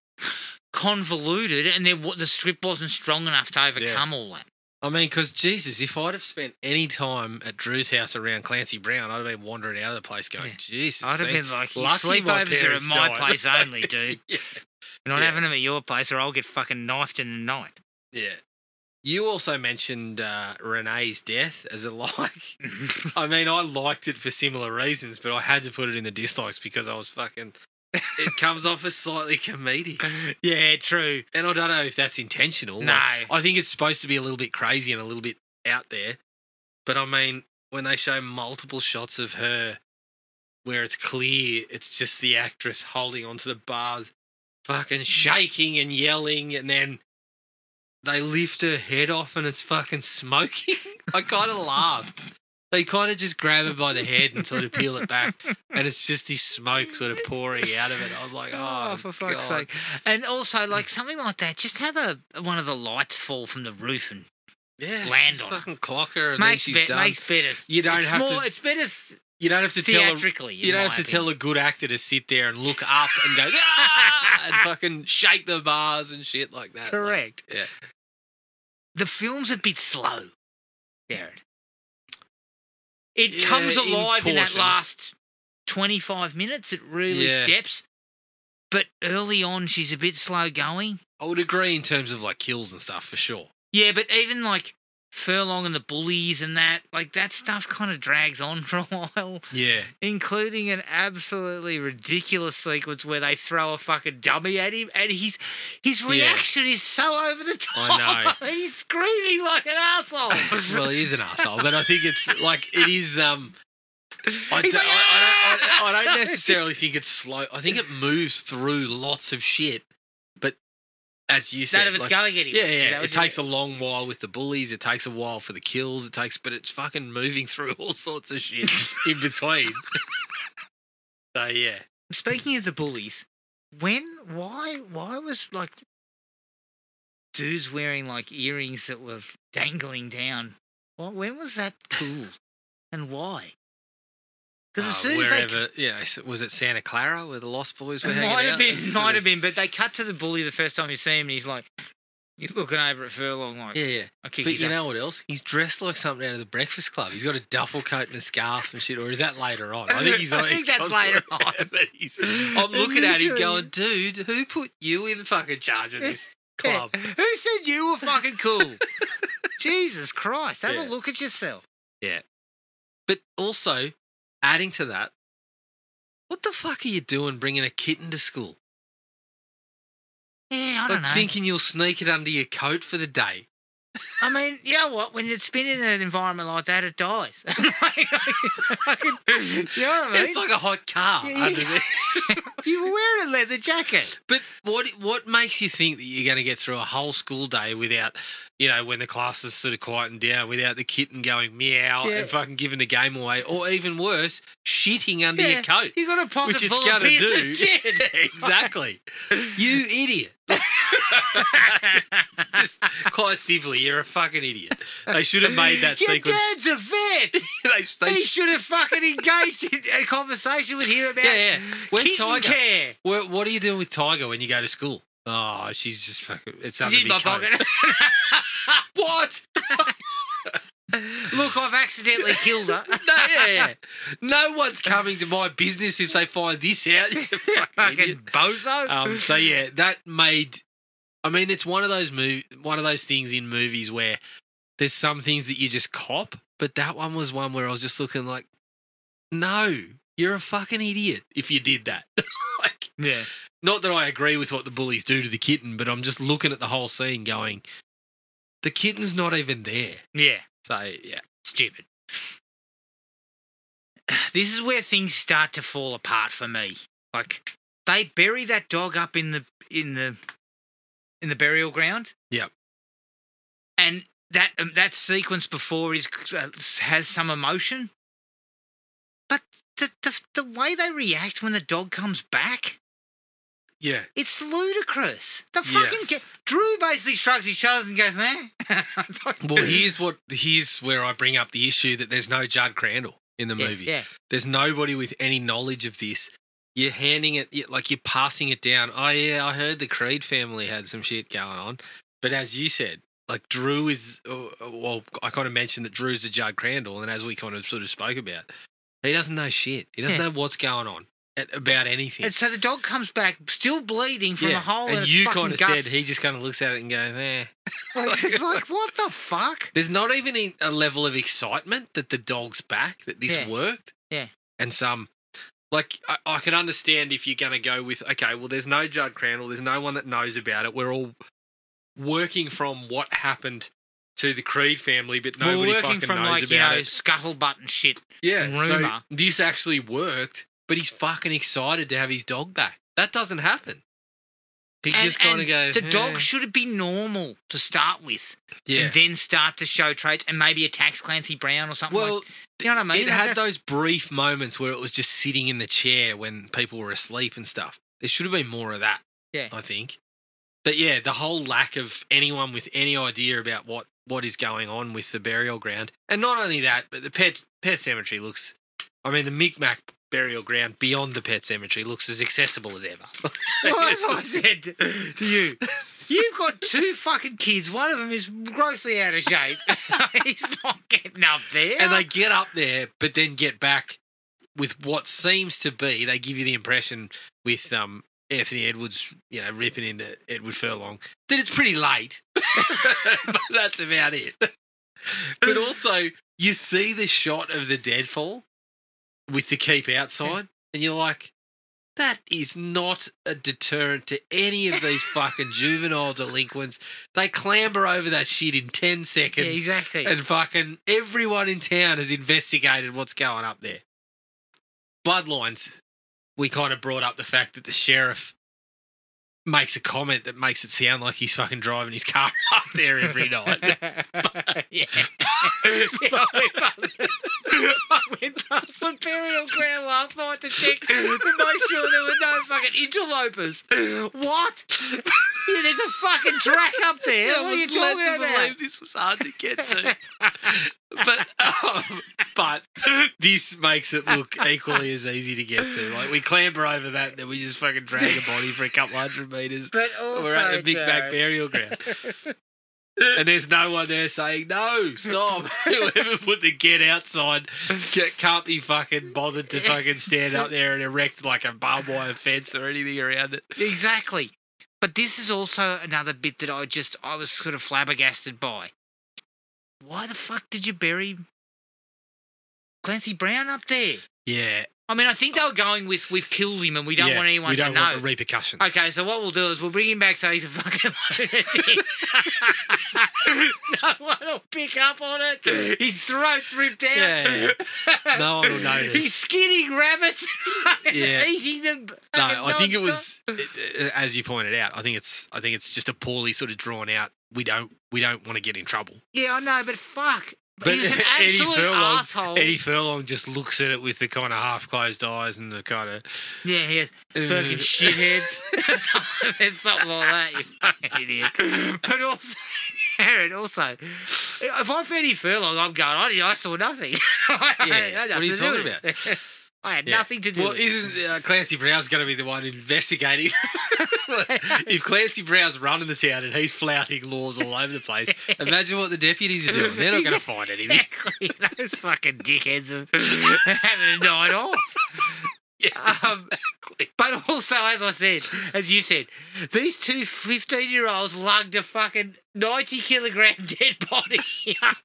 convoluted, and there, wa- the script wasn't strong enough to overcome all that. I mean, because Jesus, if I'd have spent any time at Drew's house around Clancy Brown, I'd have been wandering out of the place going, Yeah. Jesus. I'd have they- been like, your lucky my sleepovers are at parents my died." place only, dude. yeah. You're not Yeah. having them at your place, or I'll get fucking knifed in the night. Yeah. You also mentioned uh, Renee's death as a like. I mean, I liked it for similar reasons, but I had to put it in the dislikes because I was fucking. It comes off as slightly comedic. Yeah, true. And I don't know if that's intentional. No. Like, I think it's supposed to be a little bit crazy and a little bit out there. But I mean, when they show multiple shots of her where it's clear it's just the actress holding onto the bars, fucking shaking and yelling, and then they lift her head off and it's fucking smoking. I kind of laughed. They kind of just grab her by the head and sort of peel it back, and it's just this smoke sort of pouring out of it. I was like, oh, for fuck's God. sake. And also, like, something like that, just have a one of the lights fall from the roof and Yeah, land just on her. fucking clock her, and then makes, she's be- done. makes better. You don't it's have more, to- It's better th- You don't have to tell a, theatrically. you don't in have my to tell a opinion. good actor to sit there and look up and go ah! and fucking shake the bars and shit like that. Correct. Like, yeah, The film's a bit slow, Jared. It Yeah, comes in alive in, that portions. last twenty-five minutes. It really Yeah. steps. But early on, she's a bit slow going. I would agree in terms of like kills and stuff for sure. Yeah, but even like Furlong and the bullies and that, like that stuff kind of drags on for a while, Yeah, including an absolutely ridiculous sequence where they throw a fucking dummy at him and he's, his reaction is so over the top. I know. And he's screaming like an asshole. well, he is an asshole, but I think it's like it is. Um, I, He's don't, like, I, I, don't, I, I don't "Ah!" necessarily think it's slow. I think it moves through lots of shit, but as you said, None of it's like, going anywhere. Yeah, Is that yeah. what It you takes a mean? long while with the bullies. It takes a while for the kills. It takes, but it's fucking moving through all sorts of shit in between. So, yeah. Speaking of the bullies, when, why, why was, like, dudes wearing, like, earrings that were dangling down? Well, when was that cool? And why? Because as Uh, soon as they... wherever, yeah, was it Santa Clara where the Lost Boys were It hanging might have out? been, That's might sort have of- been, but they cut to the bully the first time you see him and he's like, you're looking over at Furlong like, Yeah, yeah. I kick But his you ass. know what else? He's dressed like something out of the Breakfast Club. He's got a duffel coat and a scarf and shit. Or is that later on? I think he's. I he's think that's constantly- later on. But he's, I'm looking at him Initially- going, dude, who put you in fucking charge of this club? Yeah. Who said you were fucking cool? Jesus Christ, have Yeah. a look at yourself. Yeah. But also, adding to that, what the fuck are you doing bringing a kitten to school? Yeah, I Like don't know. thinking you'll sneak it under your coat for the day. I mean, you know what? When it's been in an environment like that, it dies. Like, fucking- you know what I mean? It's like a hot car Yeah, under yeah. there. You were wearing a leather jacket. But what what makes you think that you're going to get through a whole school day without, you know, when the class is sort of quieting down, without the kitten going meow Yeah. and fucking giving the game away, or even worse, shitting under Yeah, your coat? You got a pocket Which it's full of going to beers do. and shit. Exactly. You idiot. Just quite simply, you're a fucking idiot. They should have made that Your sequence. dad's a vet. they, they, He should have fucking engaged in a conversation with him about yeah, yeah. Where's kitten Tiger? care. What, what are you doing with Tiger when you go to school? Oh, she's just fucking. It's under She's in me my coat. pocket. What? Look, I've accidentally killed her. No, yeah, yeah. No one's coming to my business if they find this out. You fucking Fucking idiot. bozo. Um, so yeah, that made. I mean, it's one of those mov- one of those things in movies where there's some things that you just cop, but that one was one where I was just looking like, no, you're a fucking idiot if you did that. Like, yeah. not that I agree with what the bullies do to the kitten, but I'm just looking at the whole scene going, the kitten's not even there. Yeah. So yeah, Stupid. This is where things start to fall apart for me. Like, they bury that dog up in the in the in the burial ground. Yep. And that um, that sequence before is uh, has some emotion, but the, the the way they react when the dog comes back, yeah. it's ludicrous. The fucking Yes. ki- Drew basically shrugs his shoulders and goes, "Man." It's like- Well, here's what here's where I bring up the issue that there's no Judd Crandall in the yeah, movie. Yeah, There's nobody with any knowledge of this. You're handing it you- like you're passing it down. Oh yeah, I heard the Creed family had some shit going on, but as you said, like Drew is. Uh, well, I kind of mentioned that Drew's a Judd Crandall, and as we kind of sort of spoke about, he doesn't know shit. He doesn't Yeah. know what's going on at, about anything. and so the dog comes back still bleeding from a hole in and its you fucking kind of guts. said he just kind of looks at it and goes, "Eh." Like, it's like, what the fuck? There's not even a- a level of excitement that the dog's back, that this Yeah. worked. Yeah. And some, like, I, I can understand if you're going to go with, okay, well, there's no Judd Crandall, there's no one that knows about it. We're all working from what happened to the Creed family, but We're nobody working fucking from knows like about you know it. scuttlebutt and shit. Yeah, and so rumour. this actually worked, but he's fucking excited to have his dog back. That doesn't happen. He And, just kind and of goes, the "Eh." dog should be normal to start with, Yeah. and then start to show traits, and maybe attacks Clancy Brown or something. Well, like, you know what I mean? it had That's- those brief moments where it was just sitting in the chair when people were asleep and stuff. There should have been more of that. Yeah. I think. But yeah, the whole lack of anyone with any idea about what, what is going on with the burial ground, and not only that, but the pet pet cemetery looks. I mean, the Micmac burial ground beyond the pet cemetery looks as accessible as ever. Well, that's what I said to you. You've got two fucking kids. One of them is grossly out of shape. He's not getting up there. And they get up there, but then get back with what seems to be, they give you the impression with um, Anthony Edwards, you know, ripping into Edward Furlong, that it's pretty late. But that's about it. But also, you see the shot of the deadfall with the keep outside, and you're like, that is not a deterrent to any of these fucking juvenile delinquents. They clamber over that shit in ten seconds. Yeah, exactly. And fucking everyone in town has investigated what's going up there. Bloodlines, we kind of brought up the fact that the sheriff makes a comment that makes it sound like he's fucking driving his car up there every night. yeah. yeah I, went past, I went past the burial ground last night to check to make sure there were no fucking interlopers. What? Yeah, there's a fucking track up there. I What are you was led talking to about? believe this was hard to get to. but um, but this makes it look equally as easy to get to. Like, we clamber over that, then we just fucking drag a body for a couple hundred metres. But also, We're at the Big Mac Jared, burial ground. And there's no one there saying, no, stop. Whoever put the get out sign ca- can't be fucking bothered to fucking stand up there and erect like a barbed wire fence or anything around it. Exactly. But this is also another bit that I just, I was sort of flabbergasted by. Why the fuck did you bury Clancy Brown up there? Yeah. I mean, I think they were going with, we've killed him and we don't yeah, want anyone we don't to know. want the repercussions. Okay, so what we'll do is we'll bring him back so he's a fucking lunatic. No one will pick up on it. His throat's ripped out. Yeah, yeah. No one will notice. He's skinning rabbits, Yeah. eating them. No, fucking I think it non-stop. was, uh, as you pointed out, I think it's, I think it's just a poorly sort of drawn out. We don't, we don't want to get in trouble. Yeah, I know, but fuck. But He's an Eddie absolute Furlong, asshole. Eddie Furlong just looks at it with the kind of half closed eyes and the kind of Yeah, he has fucking shitheads. There's something like that, you fucking idiot. But also, Aaron, also, if I'm Eddie Furlong, I'm going, I, I saw nothing. I, Yeah, I had what are you nothing to do talking with it. about? I had Yeah. nothing to do Well, with it. isn't uh, Clancy Brown's going to be the one investigating? If Clancy Brown's running the town and he's flouting laws all over the place, imagine what the deputies are doing. They're not going to find anything. Exactly. Those fucking dickheads are having a night off. Um, but also, as I said, as you said, these two fifteen-year-olds lugged a fucking ninety kilogram dead body up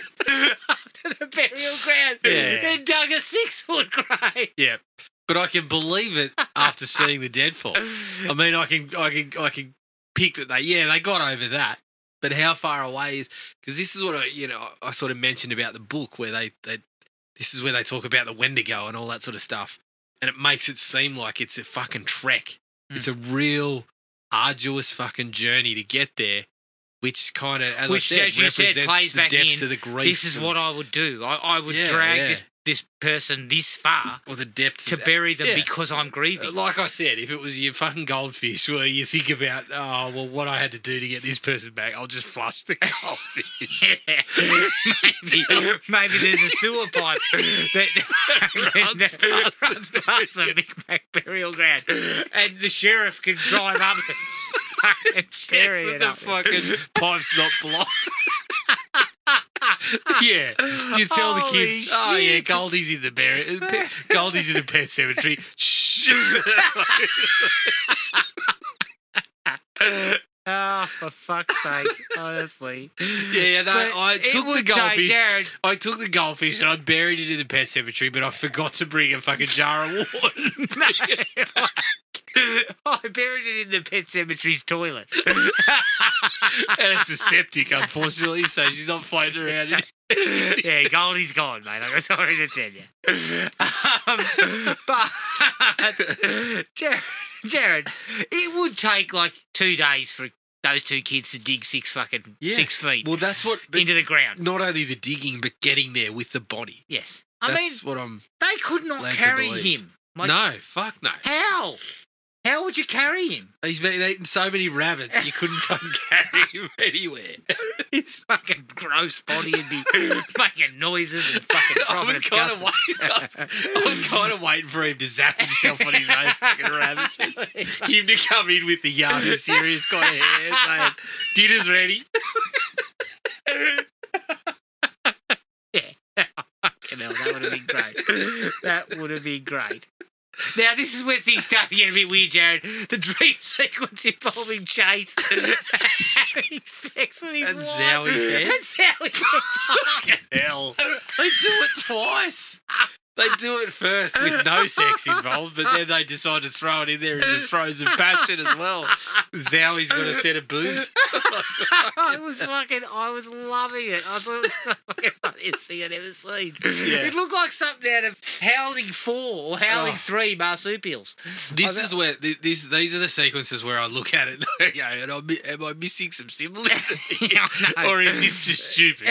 to the burial ground Yeah. and dug a six-foot grave. Yeah, but I can believe it after seeing the deadfall. I mean, I can, I can, I can pick that they, yeah, they got over that. But how far away is? Because this is what I, you know, I sort of mentioned about the book where they, they, this is where they talk about the Wendigo and all that sort of stuff, and it makes it seem like it's a fucking trek. Mm. It's a real arduous fucking journey to get there, which kind of, as Which, I said, as you said, represents plays the back depths in, of the grief. This is of- what I would do. I, I would Yeah, drag yeah. this, this person this far or the depths to of, bury them yeah. because I'm grieving. Like I said, if it was your fucking goldfish where you think about, oh, well, what I had to do to get this person back, I'll just flush the goldfish. Yeah. maybe, maybe there's a sewer pipe that Runs past runs past the Big Mac burial ground, and the sheriff can drive up and bury Check it that up. the fucking pipe's not blocked. Yeah, you tell the Holy kids, oh yeah, shit. Goldie's in the burial, Goldie's in the pet cemetery. Shh. Oh, for fuck's sake, honestly. Yeah, no, But I it took the would change, goldfish. Jared. I took the goldfish and I buried it in the pet cemetery, but I forgot to bring a fucking jar of water. I buried it in the pet cemetery's toilet. And it's a septic, unfortunately, so she's not floating around in it. Yeah, Goldie's gone, mate. I'm sorry to tell you. Um, but, Jared, Jared, it would take like two days for those two kids to dig six fucking Yeah. six feet Well, that's what. but into the ground. not only the digging, but getting there with the body. Yes. I mean, That's what I'm. they could not led to carry believe. him. Like, no, fuck no. How? How would you carry him? He's been eating so many rabbits, you couldn't fucking carry him anywhere. His fucking gross body would be making noises and fucking I propping was its kind guts. of waiting. I was, I was kind of waiting for him to zap himself on his own fucking rabbit. Him to come in with the young and serious kind of hair, saying, "Dinner's ready." Yeah. Fucking hell, that would have been great. That would have been great. Now, this is where things start to get a bit weird, Jared. The dream sequence involving Chase having sex with his And wife. Zowie's head. And Zowie's head. Fucking hell! They do it twice. They do it first with no sex involved, but then they decide to throw it in there and just throws in passion as well. Zowie's got a set of boobs. It was fucking. I was loving it. I thought it was the fucking funniest thing I'd ever seen. Yeah. It looked like something out of Howling Four or Howling Oh. Three marsupials. This I is where th- this, these are the sequences where I look at it and go, and I'm, am I missing some symbolism? Yeah, I know. Or is this just stupid?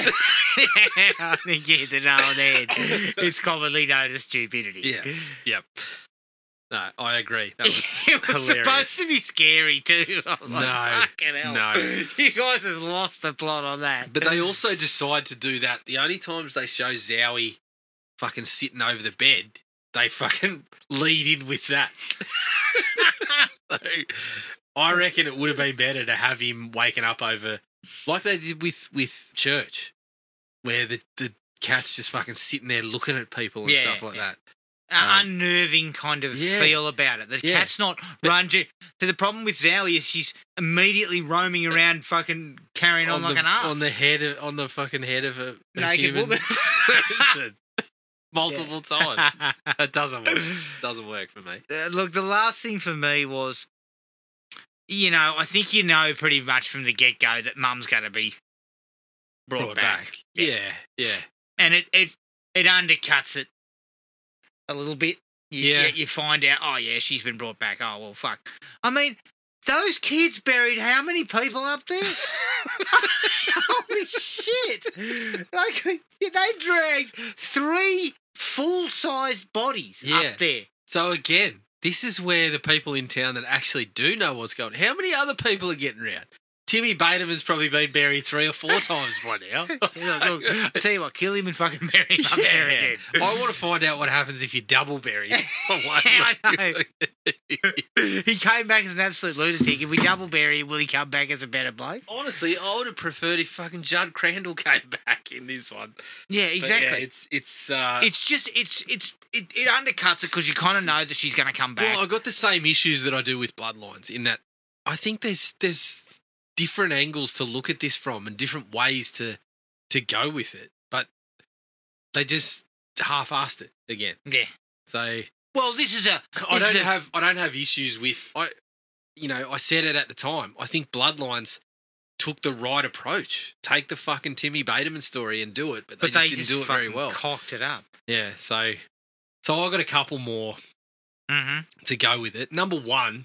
I think you hit the nail on the head. It's commonly known as stupidity. Yeah. Yep. No, I agree. That was It was hilarious. supposed to be scary too. I was like, No, fucking hell. no. You guys have lost the plot on that. But they also decide to do that. The only times they show Zowie fucking sitting over the bed, they fucking lead in with that. So, I reckon it would have been better to have him waking up over, like they did with, with Church, where the, the cat's just fucking sitting there looking at people and Yeah, stuff like yeah. that. An Um, unnerving kind of yeah. feel about it. The Yeah. cat's not runging. So the problem with Zowie is she's immediately roaming around, fucking carrying on, like the, an ass. on the head of, on the fucking head of a, a Naked human woman. person multiple times. That doesn't work. Doesn't work for me. Uh, look, the last thing for me was, you know, I think you know pretty much from the get go that Mum's going to be brought, back. Yeah, yeah. And it, it it undercuts it a little bit. You, Yeah. you, you find out, oh, yeah, she's been brought back. Oh, well, fuck. I mean, those kids buried how many people up there? Holy shit. Like, they dragged three full-sized bodies Yeah. up there. So again, this is where the people in town that actually do know what's going on. How many other people are getting around? Timmy Bateman's probably been buried three or four times by now. Yeah, look, I tell you what, kill him and fucking bury him up there again. I want to find out what happens if you double bury him. Yeah, I know. He came back as an absolute lunatic. If we double bury him, will he come back as a better bloke? Honestly, I would have preferred if fucking Judd Crandall came back in this one. Yeah, But exactly. yeah, it's it's. Uh, It's just it's it's it, it undercuts it because you kind of know that she's going to come back. Well, I got the same issues that I do with Bloodlines in that I think there's there's different angles to look at this from and different ways to to go with it, but they just half-assed it again. Yeah. So Well, this is a. I this is don't a- have I don't have issues with I, you know, I said it at the time. I think Bloodlines took the right approach. Take the fucking Timmy Bateman story and do it, but they But just they didn't just do it very fucking well. cocked it up. Yeah, so so I got a couple more Mm-hmm. to go with it. Number one,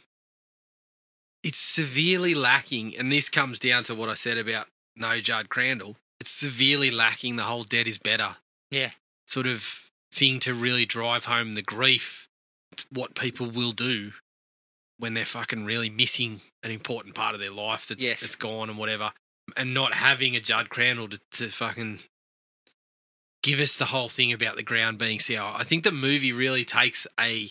it's severely lacking, and this comes down to what I said about no Judd Crandall. It's severely lacking the whole dead is better Yeah. sort of thing to really drive home the grief, what people will do when they're fucking really missing an important part of their life that's, Yes. that's gone and whatever, and not having a Judd Crandall to, to fucking give us the whole thing about the ground being sour. I think the movie really takes a,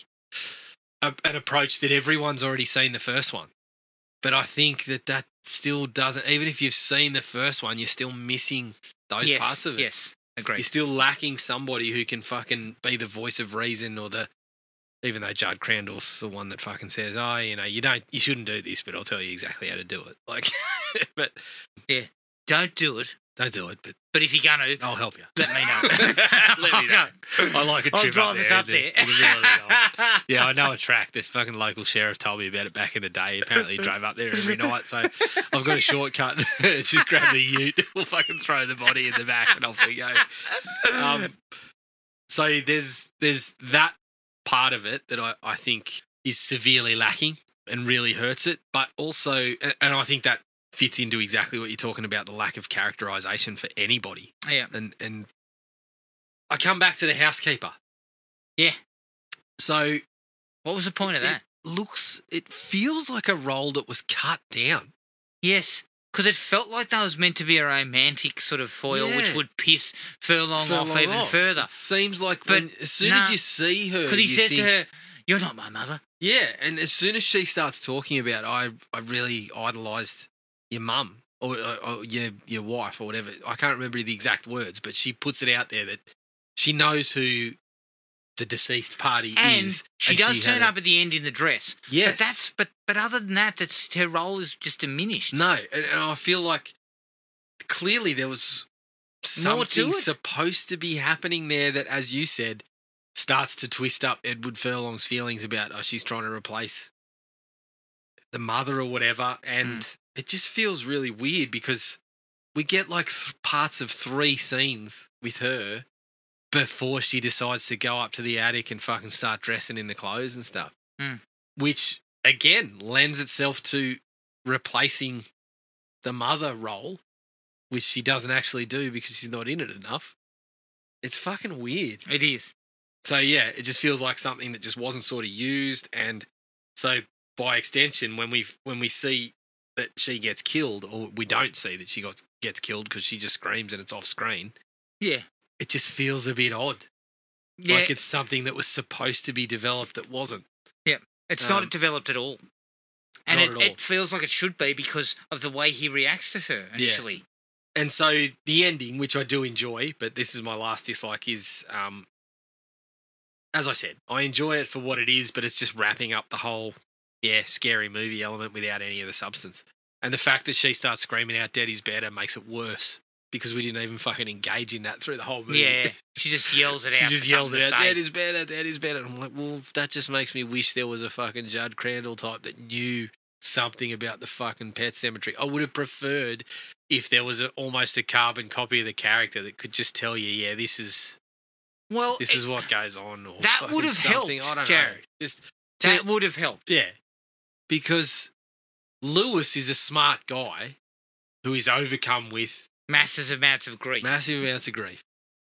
a an approach that everyone's already seen the first one. But I think that that still doesn't, even if you've seen the first one, you're still missing those yes, parts of it. Yes, agreed. You're still lacking somebody who can fucking be the voice of reason, or the, even though Judd Crandall's the one that fucking says, oh, you know, you don't, you shouldn't do this, but I'll tell you exactly how to do it. Like, but Don't do it. don't do it, but But if you're going to, I'll help you. let me know. Let me know. I like a I'll trip drive up us there. up in the- there. in the middle of the night. Yeah, I know a track. This fucking local sheriff told me about it back in the day. Apparently he drove up there every night. So I've got a shortcut. Just grab the ute. We'll fucking throw the body in the back and off we go. Um, so there's there's that part of it that I, I think is severely lacking and really hurts it. But also, and and I think that fits into exactly what you're talking about, the lack of characterization for anybody. Yeah. And and I come back to the housekeeper. Yeah. So What was the point of that? it looks, it feels like a role that was cut down. Yes, because it felt like that was meant to be a romantic sort of foil, Yeah. which would piss Furlong, Furlong off even off. further. It seems like But when, as soon nah, as you see her, Because he you said think, to her, "You're not my mother." yeah, and as soon as she starts talking about, I, I really idolised your mum or, or, or your your wife or whatever. I can't remember the exact words, but she puts it out there that she knows who the deceased party And is. she and does had turn a- up at the end in the dress. Yes. But that's but but other than that, that's her role is just diminished. No, and, and I feel like clearly there was More to something it. supposed to be happening there that, as you said, starts to twist up Edward Furlong's feelings about, oh, she's trying to replace the mother or whatever. And mm. it just feels really weird because we get like th- parts of three scenes with her before she decides to go up to the attic and fucking start dressing in the clothes and stuff. Mm. Which, again, lends itself to replacing the mother role, which she doesn't actually do because she's not in it enough. It's fucking weird. It is. So, yeah, it just feels like something that just wasn't sort of used. And so, by extension, when we when we see that she gets killed, or we don't see that she got, gets killed because she just screams and it's off screen, yeah, it just feels a bit odd. Yeah. Like it's something that was supposed to be developed that wasn't. Yeah, it's Um, not developed at all. And not it, at all. it feels like it should be because of the way he reacts to her, Yeah. actually. And so the ending, which I do enjoy, but this is my last dislike, is, um, as I said, I enjoy it for what it is, but it's just wrapping up the whole, yeah, scary movie element without any of the substance. And the fact that she starts screaming out, "Daddy's better," makes it worse because we didn't even fucking engage in that through the whole movie. Yeah, she just yells it She out. just for yells it something out, to say. "Daddy's better, Daddy's better." And I'm like, well, that just makes me wish there was a fucking Judd Crandall type that knew something about the fucking Pet Sematary. I would have preferred if there was a, almost a carbon copy of the character that could just tell you, yeah, this is Well, this it- is what goes on. Or that fucking would have something. helped, I don't Jared. know. Just that to- would have helped. yeah, because Lewis is a smart guy who is overcome with Massive amounts of grief. massive amounts of grief.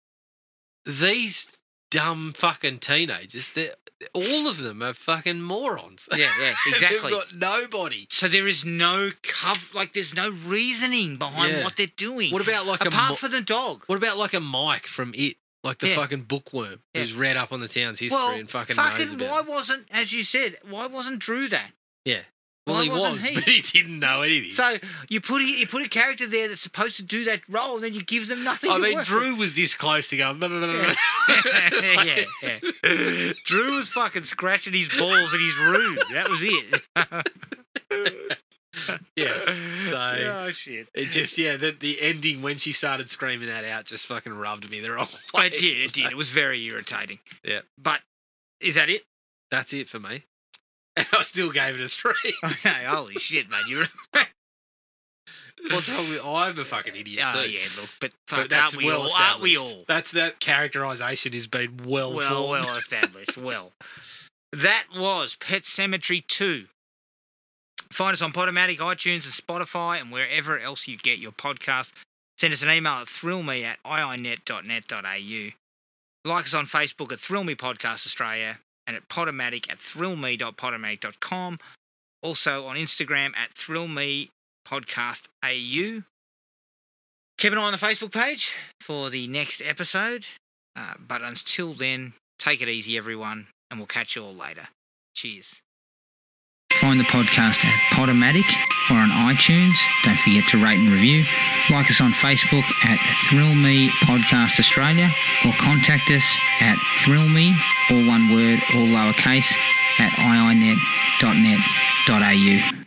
These dumb fucking teenagers, they're, all of them are fucking morons. Yeah, yeah, exactly. They've got nobody. So there is no cover, like there's no reasoning behind Yeah. what they're doing. What about like a apart mo- from the dog? What about like a Mike from It? Like the Yeah. fucking bookworm Yeah. who's read up on the town's history Well, and fucking, knows fucking about why it. wasn't, as you said, why wasn't Drew that? Yeah. Well, why he wasn't was, he? but he didn't know anything. So you put a, you put a character there that's supposed to do that role, and then you give them nothing. I to mean, work Drew was this close to going. Blah, blah, blah, blah. with. yeah, yeah. Drew was fucking scratching his balls in his room. That was it. Yes. So oh shit! it just, yeah, the, the ending when she started screaming that out just fucking rubbed me the wrong way. It did. It did. It was very irritating. Yeah. But is that it? That's it for me. And I still gave it a three. Okay. Holy shit, man! You're. What's wrong with? I'm a fucking idiot Oh too. yeah, look, but, fuck, But that's aren't we well all? established. Aren't we all? That's that characterization has been well, Well, formed. well established. Well, that was Pet Sematary two. Find us on Podomatic, iTunes, and Spotify, and wherever else you get your podcast. Send us an email at thrillme at iinet dot net dot a u. Like us on Facebook at Thrill Me Podcast Australia, and at Podomatic at thrillme dot podomatic dot com. Also on Instagram at thrillme podcast a u. Keep an eye on the Facebook page for the next episode. Uh, but until then, take it easy, everyone, and we'll catch you all later. Cheers. Find the podcast at Podomatic or on iTunes. Don't forget to rate and review. Like us on Facebook at Thrill Me Podcast Australia, or contact us at thrillme, all one word, all lowercase, at iinet dot net dot a u.